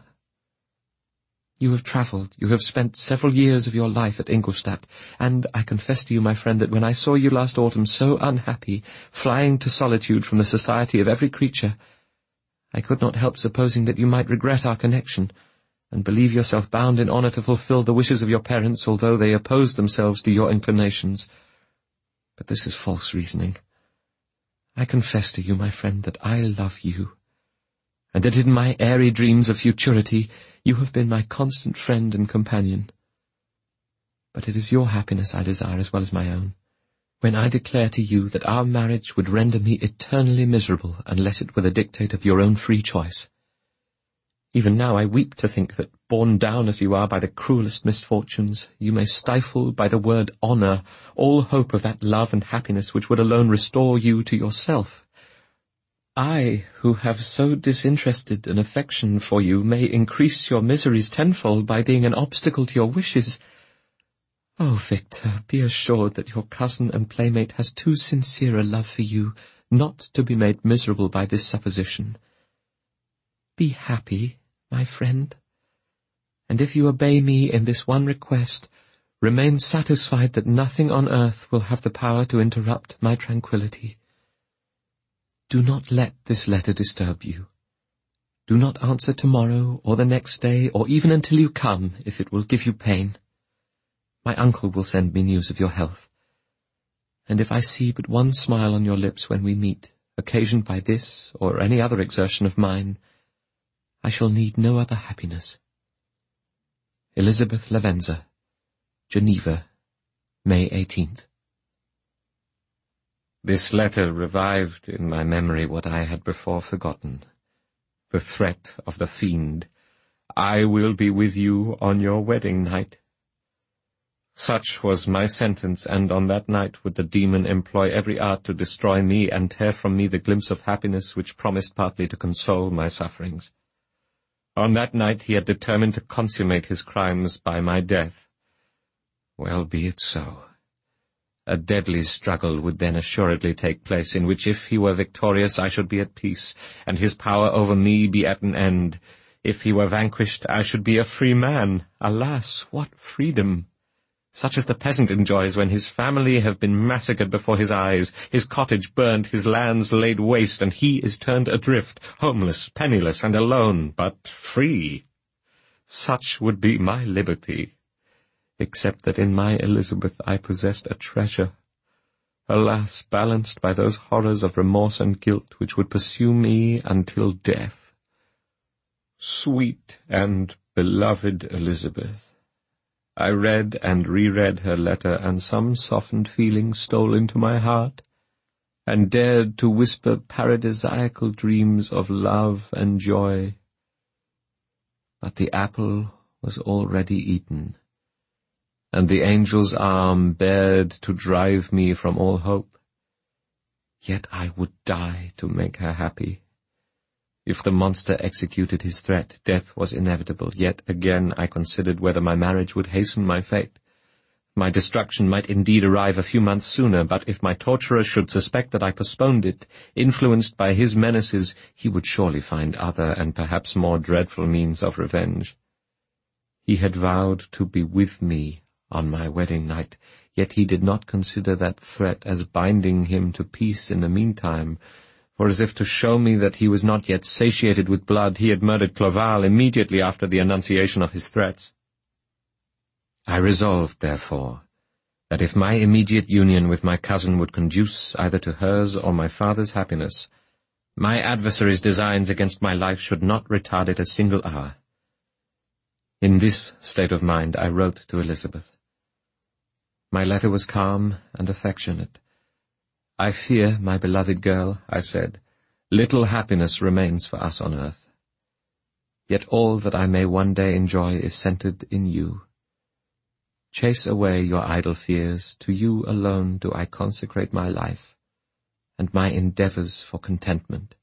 You have travelled, you have spent several years of your life at Ingolstadt, and I confess to you, my friend, that when I saw you last autumn so unhappy, flying to solitude from the society of every creature, I could not help supposing that you might regret our connection, and believe yourself bound in honour to fulfil the wishes of your parents, although they opposed themselves to your inclinations. But this is false reasoning. I confess to you, my friend, that I love you, and that in my airy dreams of futurity you have been my constant friend and companion. But it is your happiness I desire as well as my own, when I declare to you that our marriage would render me eternally miserable unless it were the dictate of your own free choice. Even now I weep to think that, borne down as you are by the cruellest misfortunes, you may stifle by the word honour all hope of that love and happiness which would alone restore you to yourself. I, who have so disinterested an affection for you, may increase your miseries tenfold by being an obstacle to your wishes. Oh, Victor, be assured that your cousin and playmate has too sincere a love for you not to be made miserable by this supposition. Be happy, my friend, and if you obey me in this one request, remain satisfied that nothing on earth will have the power to interrupt my tranquillity. Do not let this letter disturb you. Do not answer tomorrow or the next day, or even until you come, if it will give you pain. My uncle will send me news of your health, and if I see but one smile on your lips when we meet, occasioned by this or any other exertion of mine, I shall need no other happiness. Elizabeth Lavenza, Geneva, May eighteenth. This letter revived in my memory what I had before forgotten. The threat of the fiend, "I will be with you on your wedding night." Such was my sentence, and on that night would the demon employ every art to destroy me and tear from me the glimpse of happiness which promised partly to console my sufferings. On that night he had determined to consummate his crimes by my death. Well, be it so. A deadly struggle would then assuredly take place, in which if he were victorious I should be at peace, and his power over me be at an end. If he were vanquished I should be a free man. Alas, what freedom! such as the peasant enjoys when his family have been massacred before his eyes, his cottage burnt, his lands laid waste, and he is turned adrift, homeless, penniless, and alone, but free. Such would be my liberty, except that in my Elizabeth I possessed a treasure, alas, balanced by those horrors of remorse and guilt which would pursue me until death. Sweet and beloved Elizabeth, I read and reread her letter, and some softened feeling stole into my heart, and dared to whisper paradisiacal dreams of love and joy. But the apple was already eaten, and the angel's arm bared to drive me from all hope. Yet I would die to make her happy. If the monster executed his threat, death was inevitable. Yet again I considered whether my marriage would hasten my fate. My destruction might indeed arrive a few months sooner, but if my torturer should suspect that I postponed it, influenced by his menaces, he would surely find other and perhaps more dreadful means of revenge. He had vowed to be with me on my wedding night, yet he did not consider that threat as binding him to peace in the meantime, for as if to show me that he was not yet satiated with blood, he had murdered Clerval immediately after the enunciation of his threats. I resolved, therefore, that if my immediate union with my cousin would conduce either to hers or my father's happiness, my adversary's designs against my life should not retard it a single hour. In this state of mind I wrote to Elizabeth. My letter was calm and affectionate. I fear, my beloved girl, I said, little happiness remains for us on earth. Yet all that I may one day enjoy is centered in you. Chase away your idle fears. To you alone do I consecrate my life, and my endeavors for contentment.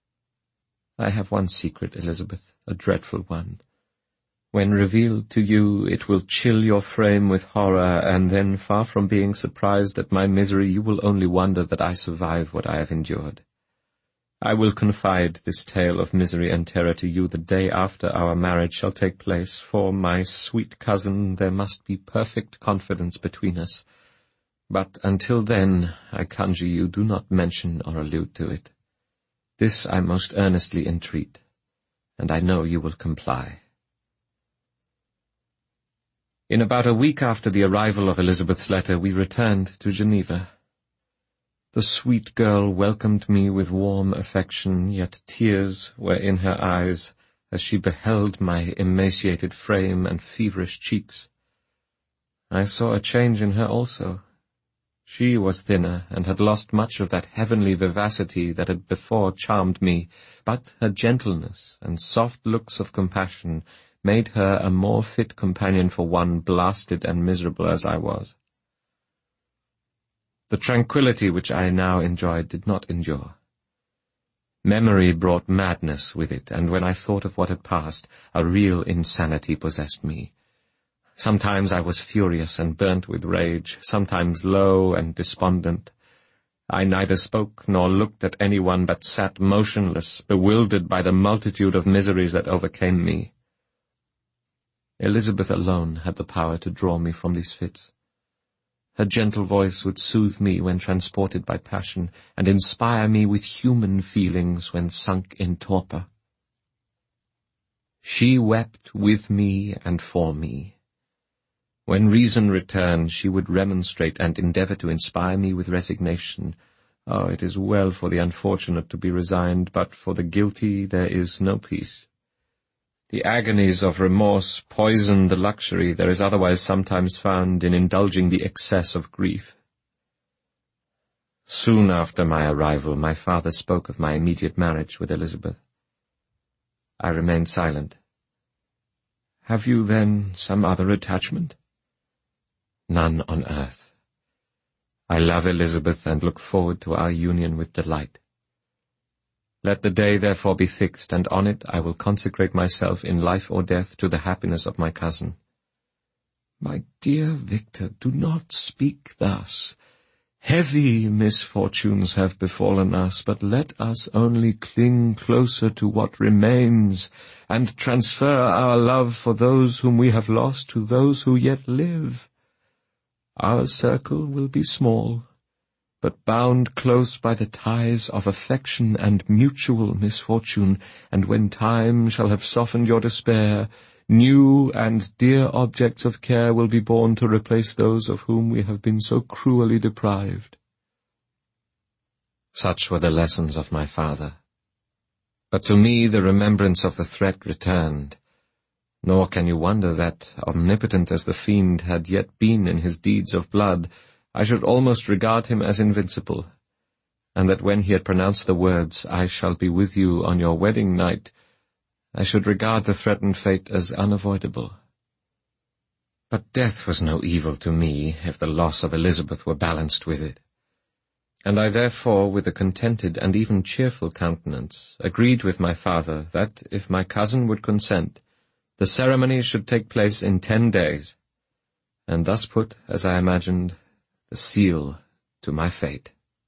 I have one secret, Elizabeth, a dreadful one. When revealed to you, it will chill your frame with horror, and then, far from being surprised at my misery, you will only wonder that I survive what I have endured. I will confide this tale of misery and terror to you the day after our marriage shall take place, for, my sweet cousin, there must be perfect confidence between us. But until then, I conjure you, do not mention or allude to it. This I most earnestly entreat, and I know you will comply. In about a week after the arrival of Elizabeth's letter, we returned to Geneva. The sweet girl welcomed me with warm affection, yet tears were in her eyes as she beheld my emaciated frame and feverish cheeks. I saw a change in her also. She was thinner and had lost much of that heavenly vivacity that had before charmed me, but her gentleness and soft looks of compassion made her a more fit companion for one blasted and miserable as I was. The tranquillity which I now enjoyed did not endure. Memory brought madness with it, and when I thought of what had passed, a real insanity possessed me. Sometimes I was furious and burnt with rage, sometimes low and despondent. I neither spoke nor looked at anyone, but sat motionless, bewildered by the multitude of miseries that overcame me. Elizabeth alone had the power to draw me from these fits. Her gentle voice would soothe me when transported by passion, and inspire me with human feelings when sunk in torpor. She wept with me and for me. When reason returned, she would remonstrate and endeavor to inspire me with resignation. Oh, it is well for the unfortunate to be resigned, but for the guilty there is no peace. The agonies of remorse poison the luxury there is otherwise sometimes found in indulging the excess of grief. Soon after my arrival, my father spoke of my immediate marriage with Elizabeth. I remained silent. "Have you, then, some other attachment?" "None on earth. I love Elizabeth and look forward to our union with delight. Let the day therefore be fixed, and on it I will consecrate myself in life or death to the happiness of my cousin." "My dear Victor, do not speak thus. Heavy misfortunes have befallen us, but let us only cling closer to what remains, and transfer our love for those whom we have lost to those who yet live. Our circle will be small, but bound close by the ties of affection and mutual misfortune, and when time shall have softened your despair, new and dear objects of care will be born to replace those of whom we have been so cruelly deprived. Such were the lessons of my father. But to me the remembrance of the threat returned, nor can you wonder that, omnipotent as the fiend had yet been in his deeds of blood, I should almost regard him as invincible, and that when he had pronounced the words, "I shall be with you on your wedding night," I should regard the threatened fate as unavoidable. But death was no evil to me, if the loss of Elizabeth were balanced with it, and I therefore, with a contented and even cheerful countenance, agreed with my father that, if my cousin would consent, the ceremony should take place in ten days, and thus put, as I imagined, the seal to my fate.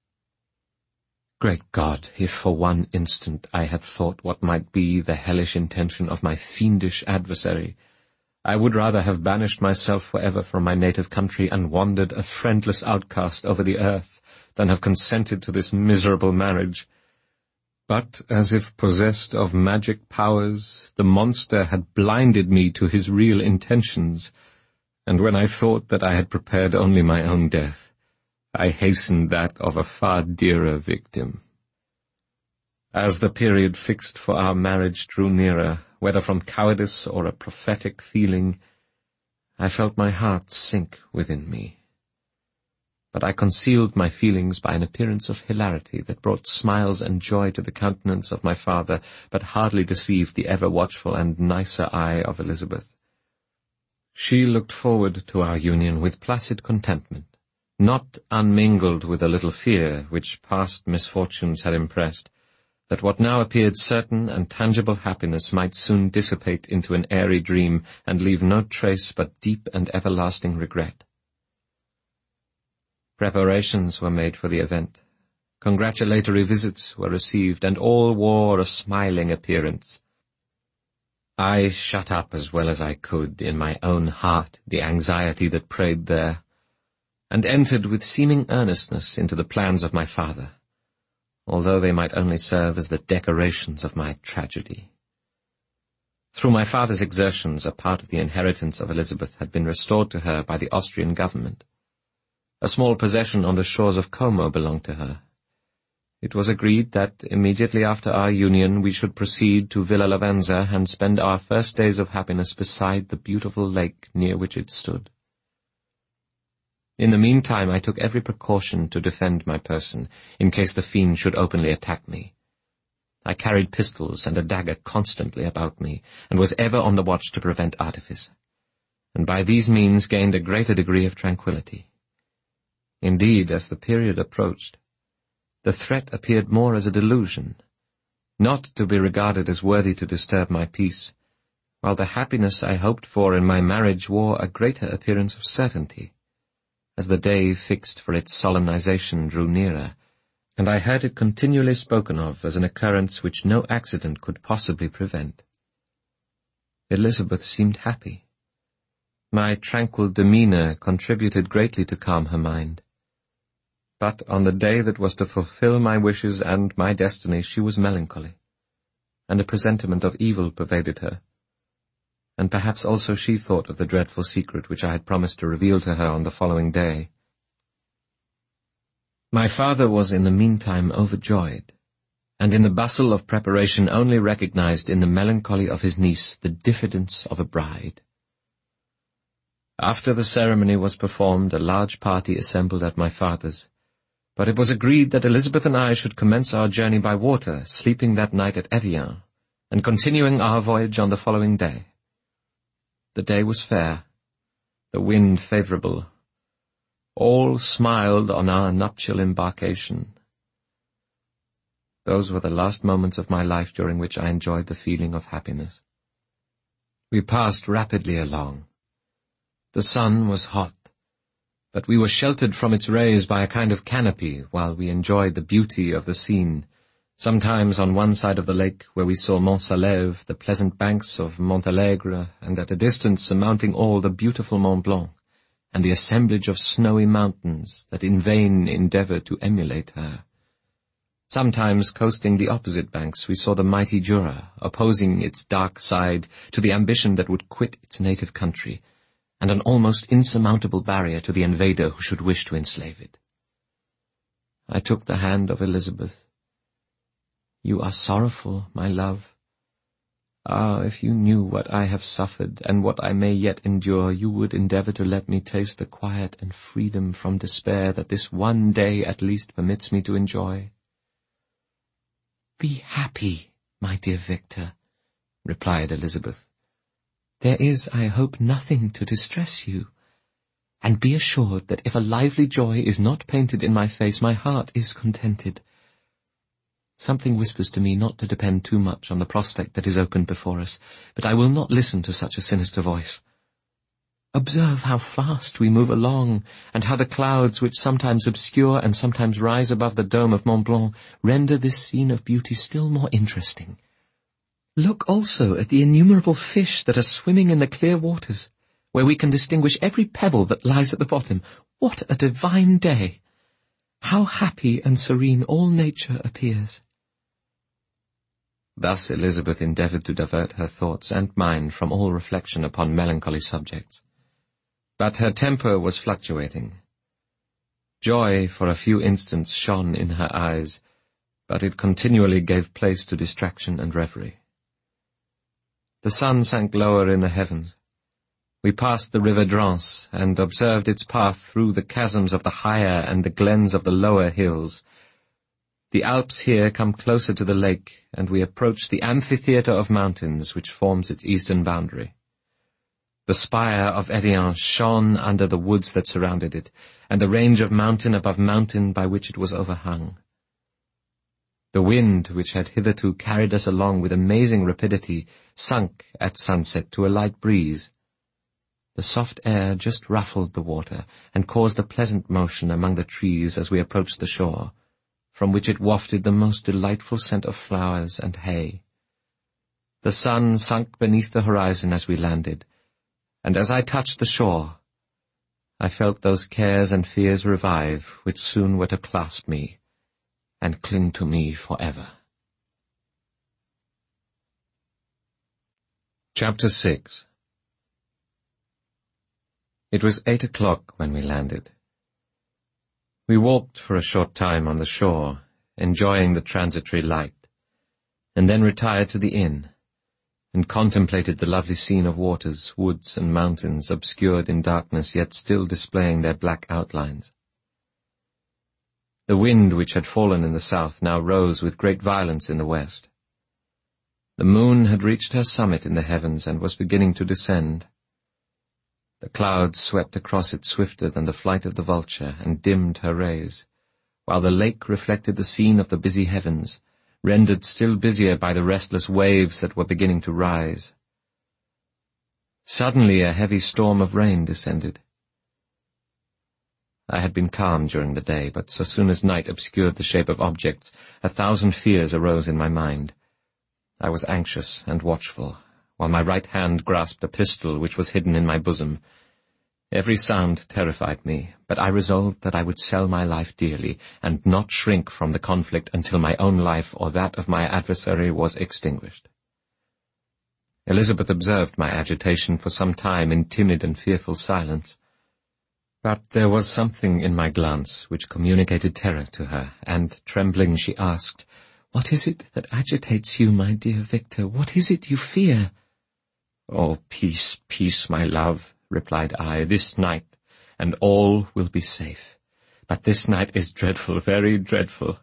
Great God, if for one instant I had thought what might be the hellish intention of my fiendish adversary, I would rather have banished myself for ever from my native country and wandered a friendless outcast over the earth than have consented to this miserable marriage. But, as if possessed of magic powers, the monster had blinded me to his real intentions, and when I thought that I had prepared only my own death, I hastened that of a far dearer victim. As the period fixed for our marriage drew nearer, whether from cowardice or a prophetic feeling, I felt my heart sink within me. But I concealed my feelings by an appearance of hilarity that brought smiles and joy to the countenance of my father, but hardly deceived the ever-watchful and nicer eye of Elizabeth. She looked forward to our union with placid contentment, not unmingled with a little fear which past misfortunes had impressed, that what now appeared certain and tangible happiness might soon dissipate into an airy dream and leave no trace but deep and everlasting regret. Preparations were made for the event. Congratulatory visits were received, and all wore a smiling appearance. I shut up as well as I could in my own heart the anxiety that preyed there, and entered with seeming earnestness into the plans of my father, although they might only serve as the decorations of my tragedy. Through my father's exertions, a part of the inheritance of Elizabeth had been restored to her by the Austrian government. A small possession on the shores of Como belonged to her. It was agreed that immediately after our union we should proceed to Villa Lavenza and spend our first days of happiness beside the beautiful lake near which it stood. In the meantime I took every precaution to defend my person, in case the fiend should openly attack me. I carried pistols and a dagger constantly about me, and was ever on the watch to prevent artifice, and by these means gained a greater degree of tranquillity. Indeed, as the period approached, the threat appeared more as a delusion, not to be regarded as worthy to disturb my peace, while the happiness I hoped for in my marriage wore a greater appearance of certainty, as the day fixed for its solemnization drew nearer, and I heard it continually spoken of as an occurrence which no accident could possibly prevent. Elizabeth seemed happy. My tranquil demeanour contributed greatly to calm her mind. But on the day that was to fulfill my wishes and my destiny she was melancholy, and a presentiment of evil pervaded her, and perhaps also she thought of the dreadful secret which I had promised to reveal to her on the following day. My father was in the meantime overjoyed, and in the bustle of preparation only recognized in the melancholy of his niece the diffidence of a bride. After the ceremony was performed, a large party assembled at my father's, but it was agreed that Elizabeth and I should commence our journey by water, sleeping that night at Evian, and continuing our voyage on the following day. The day was fair, the wind favourable. All smiled on our nuptial embarkation. Those were the last moments of my life during which I enjoyed the feeling of happiness. We passed rapidly along. The sun was hot, but we were sheltered from its rays by a kind of canopy while we enjoyed the beauty of the scene, sometimes on one side of the lake where we saw Mont Salève, the pleasant banks of Montalegre, and at a distance surmounting all the beautiful Mont Blanc, and the assemblage of snowy mountains that in vain endeavour to emulate her. Sometimes, coasting the opposite banks, we saw the mighty Jura, opposing its dark side to the ambition that would quit its native country, and an almost insurmountable barrier to the invader who should wish to enslave it. I took the hand of Elizabeth. "You are sorrowful, my love. Ah, if you knew what I have suffered, and what I may yet endure, you would endeavour to let me taste the quiet and freedom from despair that this one day at least permits me to enjoy." "Be happy, my dear Victor," replied Elizabeth. "There is, I hope, nothing to distress you. And be assured that if a lively joy is not painted in my face, my heart is contented. Something whispers to me not to depend too much on the prospect that is opened before us, but I will not listen to such a sinister voice. Observe how fast we move along, and how the clouds, which sometimes obscure and sometimes rise above the dome of Mont Blanc, render this scene of beauty still more interesting. Look also at the innumerable fish that are swimming in the clear waters, where we can distinguish every pebble that lies at the bottom. What a divine day! How happy and serene all nature appears." Thus Elizabeth endeavoured to divert her thoughts and mine from all reflection upon melancholy subjects. But her temper was fluctuating. Joy for a few instants shone in her eyes, but it continually gave place to distraction and reverie. The sun sank lower in the heavens. We passed the river Drance, and observed its path through the chasms of the higher and the glens of the lower hills. The Alps here come closer to the lake, and we approach the amphitheatre of mountains which forms its eastern boundary. The spire of Evian shone under the woods that surrounded it, and the range of mountain above mountain by which it was overhung. The wind, which had hitherto carried us along with amazing rapidity, sunk at sunset to a light breeze. The soft air just ruffled the water, and caused a pleasant motion among the trees as we approached the shore, from which it wafted the most delightful scent of flowers and hay. The sun sunk beneath the horizon as we landed, and as I touched the shore, I felt those cares and fears revive which soon were to clasp me and cling to me forever. Chapter six. It was eight o'clock when we landed. We walked for a short time on the shore, enjoying the transitory light, and then retired to the inn, and contemplated the lovely scene of waters, woods, and mountains, obscured in darkness, yet still displaying their black outlines. The wind, which had fallen in the south, now rose with great violence in the west. The moon had reached her summit in the heavens and was beginning to descend. The clouds swept across it swifter than the flight of the vulture, and dimmed her rays, while the lake reflected the scene of the busy heavens, rendered still busier by the restless waves that were beginning to rise. Suddenly a heavy storm of rain descended. I had been calm during the day, but so soon as night obscured the shape of objects, a thousand fears arose in my mind. I was anxious and watchful, while my right hand grasped a pistol which was hidden in my bosom. Every sound terrified me, but I resolved that I would sell my life dearly, and not shrink from the conflict until my own life or that of my adversary was extinguished. Elizabeth observed my agitation for some time in timid and fearful silence, but there was something in my glance which communicated terror to her, and, trembling, she asked, "What is it that agitates you, my dear Victor? What is it you fear?" "Oh, peace, peace, my love," replied I, "this night, and all will be safe. But this night is dreadful, very dreadful."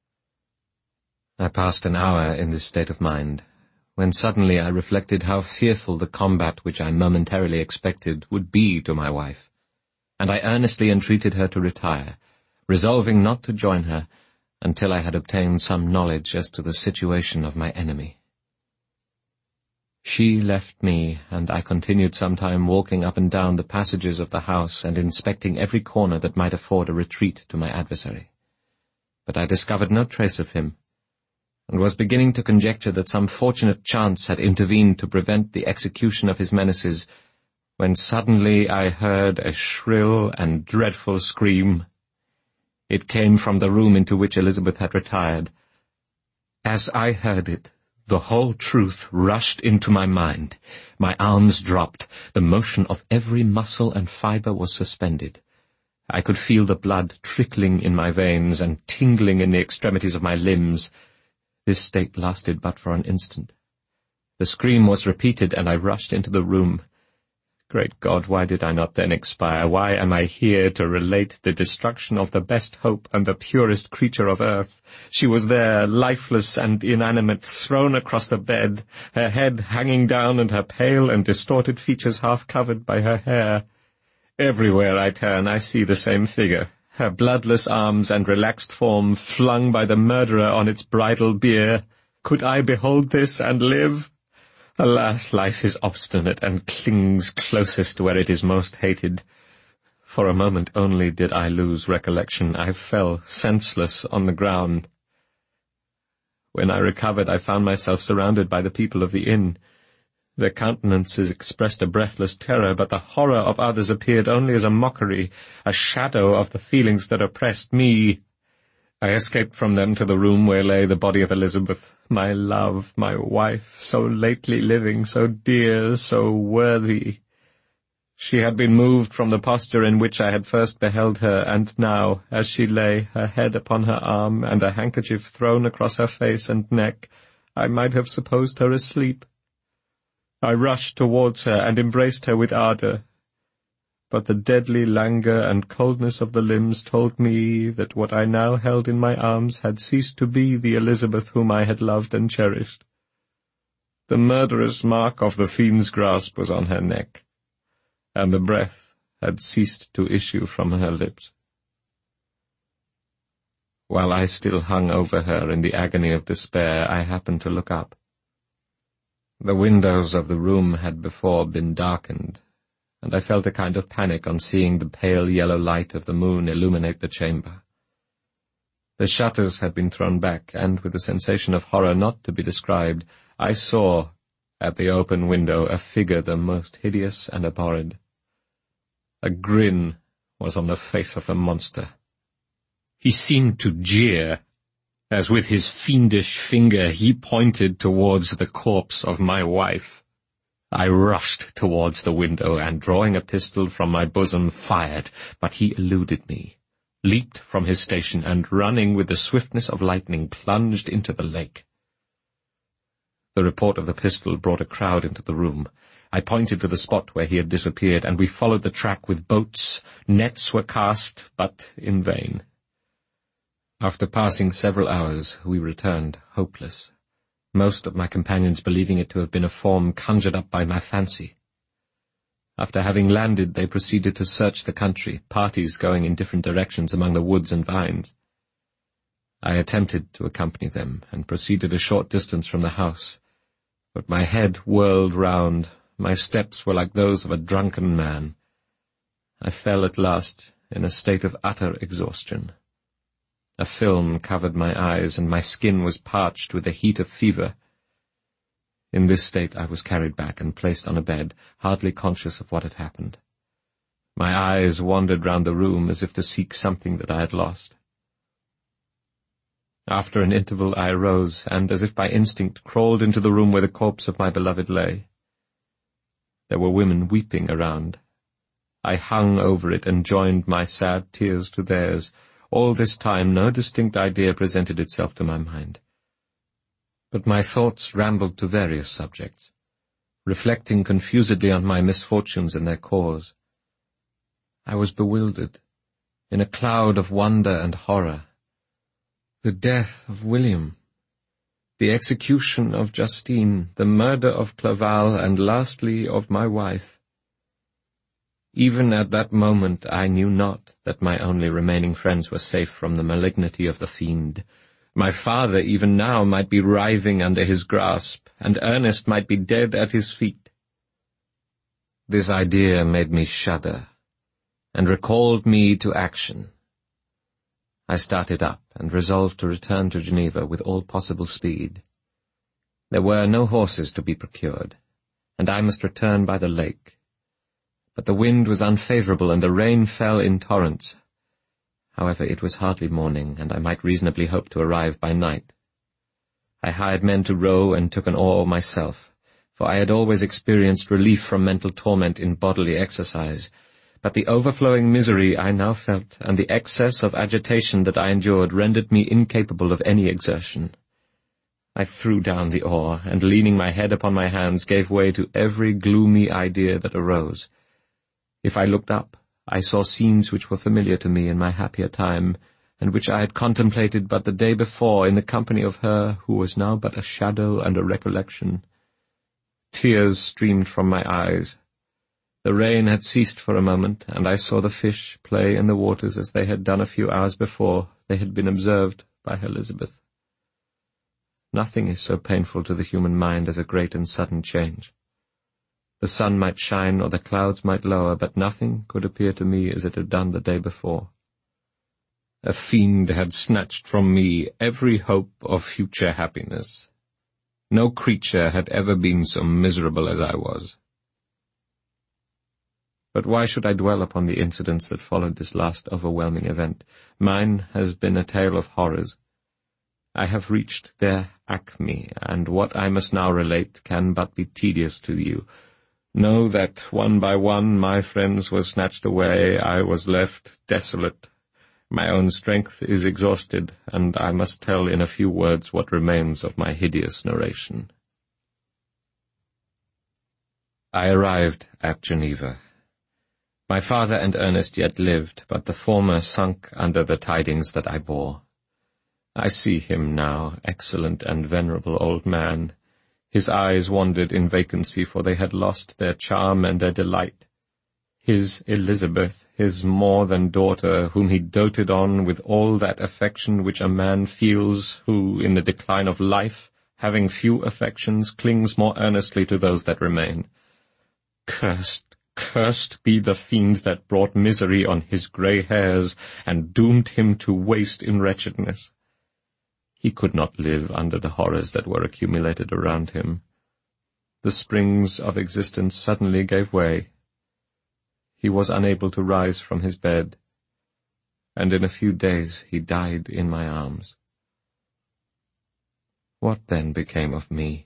I passed an hour in this state of mind, when suddenly I reflected how fearful the combat which I momentarily expected would be to my wife, and I earnestly entreated her to retire, resolving not to join her until I had obtained some knowledge as to the situation of my enemy. She left me, and I continued some time walking up and down the passages of the house and inspecting every corner that might afford a retreat to my adversary. But I discovered no trace of him, and was beginning to conjecture that some fortunate chance had intervened to prevent the execution of his menaces, when suddenly I heard a shrill and dreadful scream. It came from the room into which Elizabeth had retired. As I heard it, the whole truth rushed into my mind. My arms dropped. The motion of every muscle and fibre was suspended. I could feel the blood trickling in my veins and tingling in the extremities of my limbs. This state lasted but for an instant. The scream was repeated, and I rushed into the room. Great God, why did I not then expire? Why am I here to relate the destruction of the best hope and the purest creature of earth? She was there, lifeless and inanimate, thrown across the bed, her head hanging down and her pale and distorted features half covered by her hair. Everywhere I turn I see the same figure, her bloodless arms and relaxed form flung by the murderer on its bridal bier. Could I behold this and live? Alas, life is obstinate and clings closest where it is most hated. For a moment only did I lose recollection. I fell senseless on the ground. When I recovered, I found myself surrounded by the people of the inn. Their countenances expressed a breathless terror, but the horror of others appeared only as a mockery, a shadow of the feelings that oppressed me. I escaped from them to the room where lay the body of Elizabeth, my love, my wife, so lately living, so dear, so worthy. She had been moved from the posture in which I had first beheld her, and now, as she lay, her head upon her arm and a handkerchief thrown across her face and neck, I might have supposed her asleep. I rushed towards her and embraced her with ardour. But the deadly languor and coldness of the limbs told me that what I now held in my arms had ceased to be the Elizabeth whom I had loved and cherished. The murderous mark of the fiend's grasp was on her neck, and the breath had ceased to issue from her lips. While I still hung over her in the agony of despair, I happened to look up. The windows of the room had before been darkened, and I felt a kind of panic on seeing the pale yellow light of the moon illuminate the chamber. The shutters had been thrown back, and with a sensation of horror not to be described, I saw, at the open window, a figure the most hideous and abhorred. A grin was on the face of the monster. He seemed to jeer, as with his fiendish finger he pointed towards the corpse of my wife. I rushed towards the window, and drawing a pistol from my bosom, fired, but he eluded me, leaped from his station, and running with the swiftness of lightning, plunged into the lake. The report of the pistol brought a crowd into the room. I pointed to the spot where he had disappeared, and we followed the track with boats. Nets were cast, but in vain. After passing several hours, we returned, hopeless, most of my companions believing it to have been a form conjured up by my fancy. After having landed, they proceeded to search the country, parties going in different directions among the woods and vines. I attempted to accompany them, and proceeded a short distance from the house, but my head whirled round, my steps were like those of a drunken man. I fell at last in a state of utter exhaustion. A film covered my eyes, and my skin was parched with the heat of fever. In this state I was carried back and placed on a bed, hardly conscious of what had happened. My eyes wandered round the room as if to seek something that I had lost. After an interval I arose, and, as if by instinct, crawled into the room where the corpse of my beloved lay. There were women weeping around. I hung over it and joined my sad tears to theirs. All this time no distinct idea presented itself to my mind. But my thoughts rambled to various subjects, reflecting confusedly on my misfortunes and their cause. I was bewildered, in a cloud of wonder and horror. The death of William, the execution of Justine, the murder of Clerval, and lastly of my wife. Even at that moment I knew not that my only remaining friends were safe from the malignity of the fiend. My father even now might be writhing under his grasp, and Ernest might be dead at his feet. This idea made me shudder, and recalled me to action. I started up, and resolved to return to Geneva with all possible speed. There were no horses to be procured, and I must return by the lake. but the wind was unfavourable and the rain fell in torrents. However, it was hardly morning, and I might reasonably hope to arrive by night. I hired men to row and took an oar myself, for I had always experienced relief from mental torment in bodily exercise, but the overflowing misery I now felt and the excess of agitation that I endured rendered me incapable of any exertion. I threw down the oar, and leaning my head upon my hands, gave way to every gloomy idea that arose. If I looked up, I saw scenes which were familiar to me in my happier time, and which I had contemplated but the day before in the company of her who was now but a shadow and a recollection. Tears streamed from my eyes. The rain had ceased for a moment, and I saw the fish play in the waters as they had done a few hours before they had been observed by Elizabeth. Nothing is so painful to the human mind as a great and sudden change. The sun might shine or the clouds might lower, but nothing could appear to me as it had done the day before. A fiend had snatched from me every hope of future happiness. No creature had ever been so miserable as I was. But why should I dwell upon the incidents that followed this last overwhelming event? Mine has been a tale of horrors. I have reached their acme, and what I must now relate can but be tedious to you. Know that one by one my friends were snatched away, I was left desolate. My own strength is exhausted, and I must tell in a few words what remains of my hideous narration. I arrived at Geneva. My father and Ernest yet lived, but the former sunk under the tidings that I bore. I see him now, excellent and venerable old man. His eyes wandered in vacancy, for they had lost their charm and their delight. His Elizabeth, his more than daughter, whom he doted on with all that affection which a man feels who, in the decline of life, having few affections, clings more earnestly to those that remain. Cursed, cursed be the fiend that brought misery on his grey hairs, and doomed him to waste in wretchedness. He could not live under the horrors that were accumulated around him. The springs of existence suddenly gave way. He was unable to rise from his bed, and in a few days he died in my arms. What then became of me?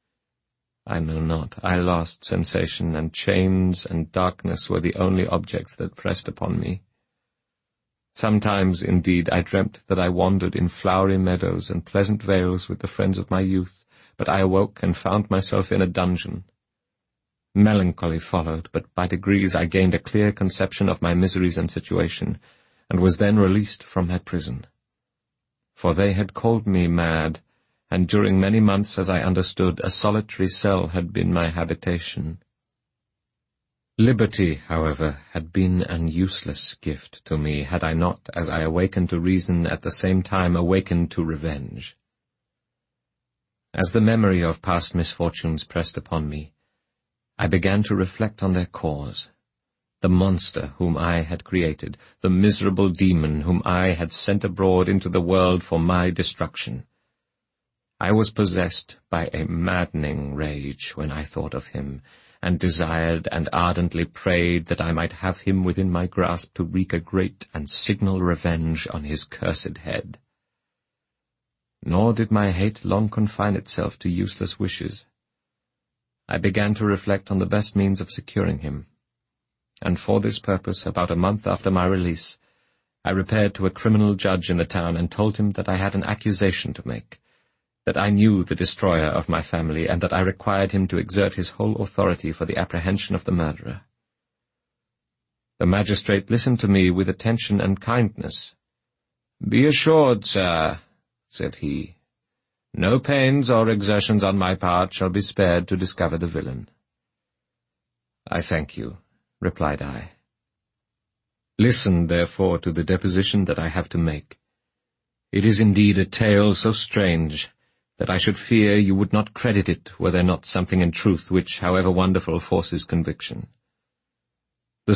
I know not. I lost sensation, and chains and darkness were the only objects that pressed upon me. Sometimes, indeed, I dreamt that I wandered in flowery meadows and pleasant vales with the friends of my youth, but I awoke and found myself in a dungeon. Melancholy followed, but by degrees I gained a clear conception of my miseries and situation, and was then released from my prison. For they had called me mad, and during many months, as I understood, a solitary cell had been my habitation. Liberty, however, had been an useless gift to me, had I not, as I awakened to reason, at the same time awakened to revenge. As the memory of past misfortunes pressed upon me, I began to reflect on their cause, the monster whom I had created, the miserable demon whom I had sent abroad into the world for my destruction. I was possessed by a maddening rage when I thought of him, and desired and ardently prayed that I might have him within my grasp to wreak a great and signal revenge on his cursed head. Nor did my hate long confine itself to useless wishes. I began to reflect on the best means of securing him, and for this purpose, about a month after my release, I repaired to a criminal judge in the town and told him that I had an accusation to make, that I knew the destroyer of my family, and that I required him to exert his whole authority for the apprehension of the murderer. The magistrate listened to me with attention and kindness. "Be assured, sir," said he, "no pains or exertions on my part shall be spared to discover the villain." "I thank you," replied I. "Listen, therefore, to the deposition that I have to make. It is indeed a tale so strange that I should fear you would not credit it were there not something in truth which, however wonderful, forces conviction.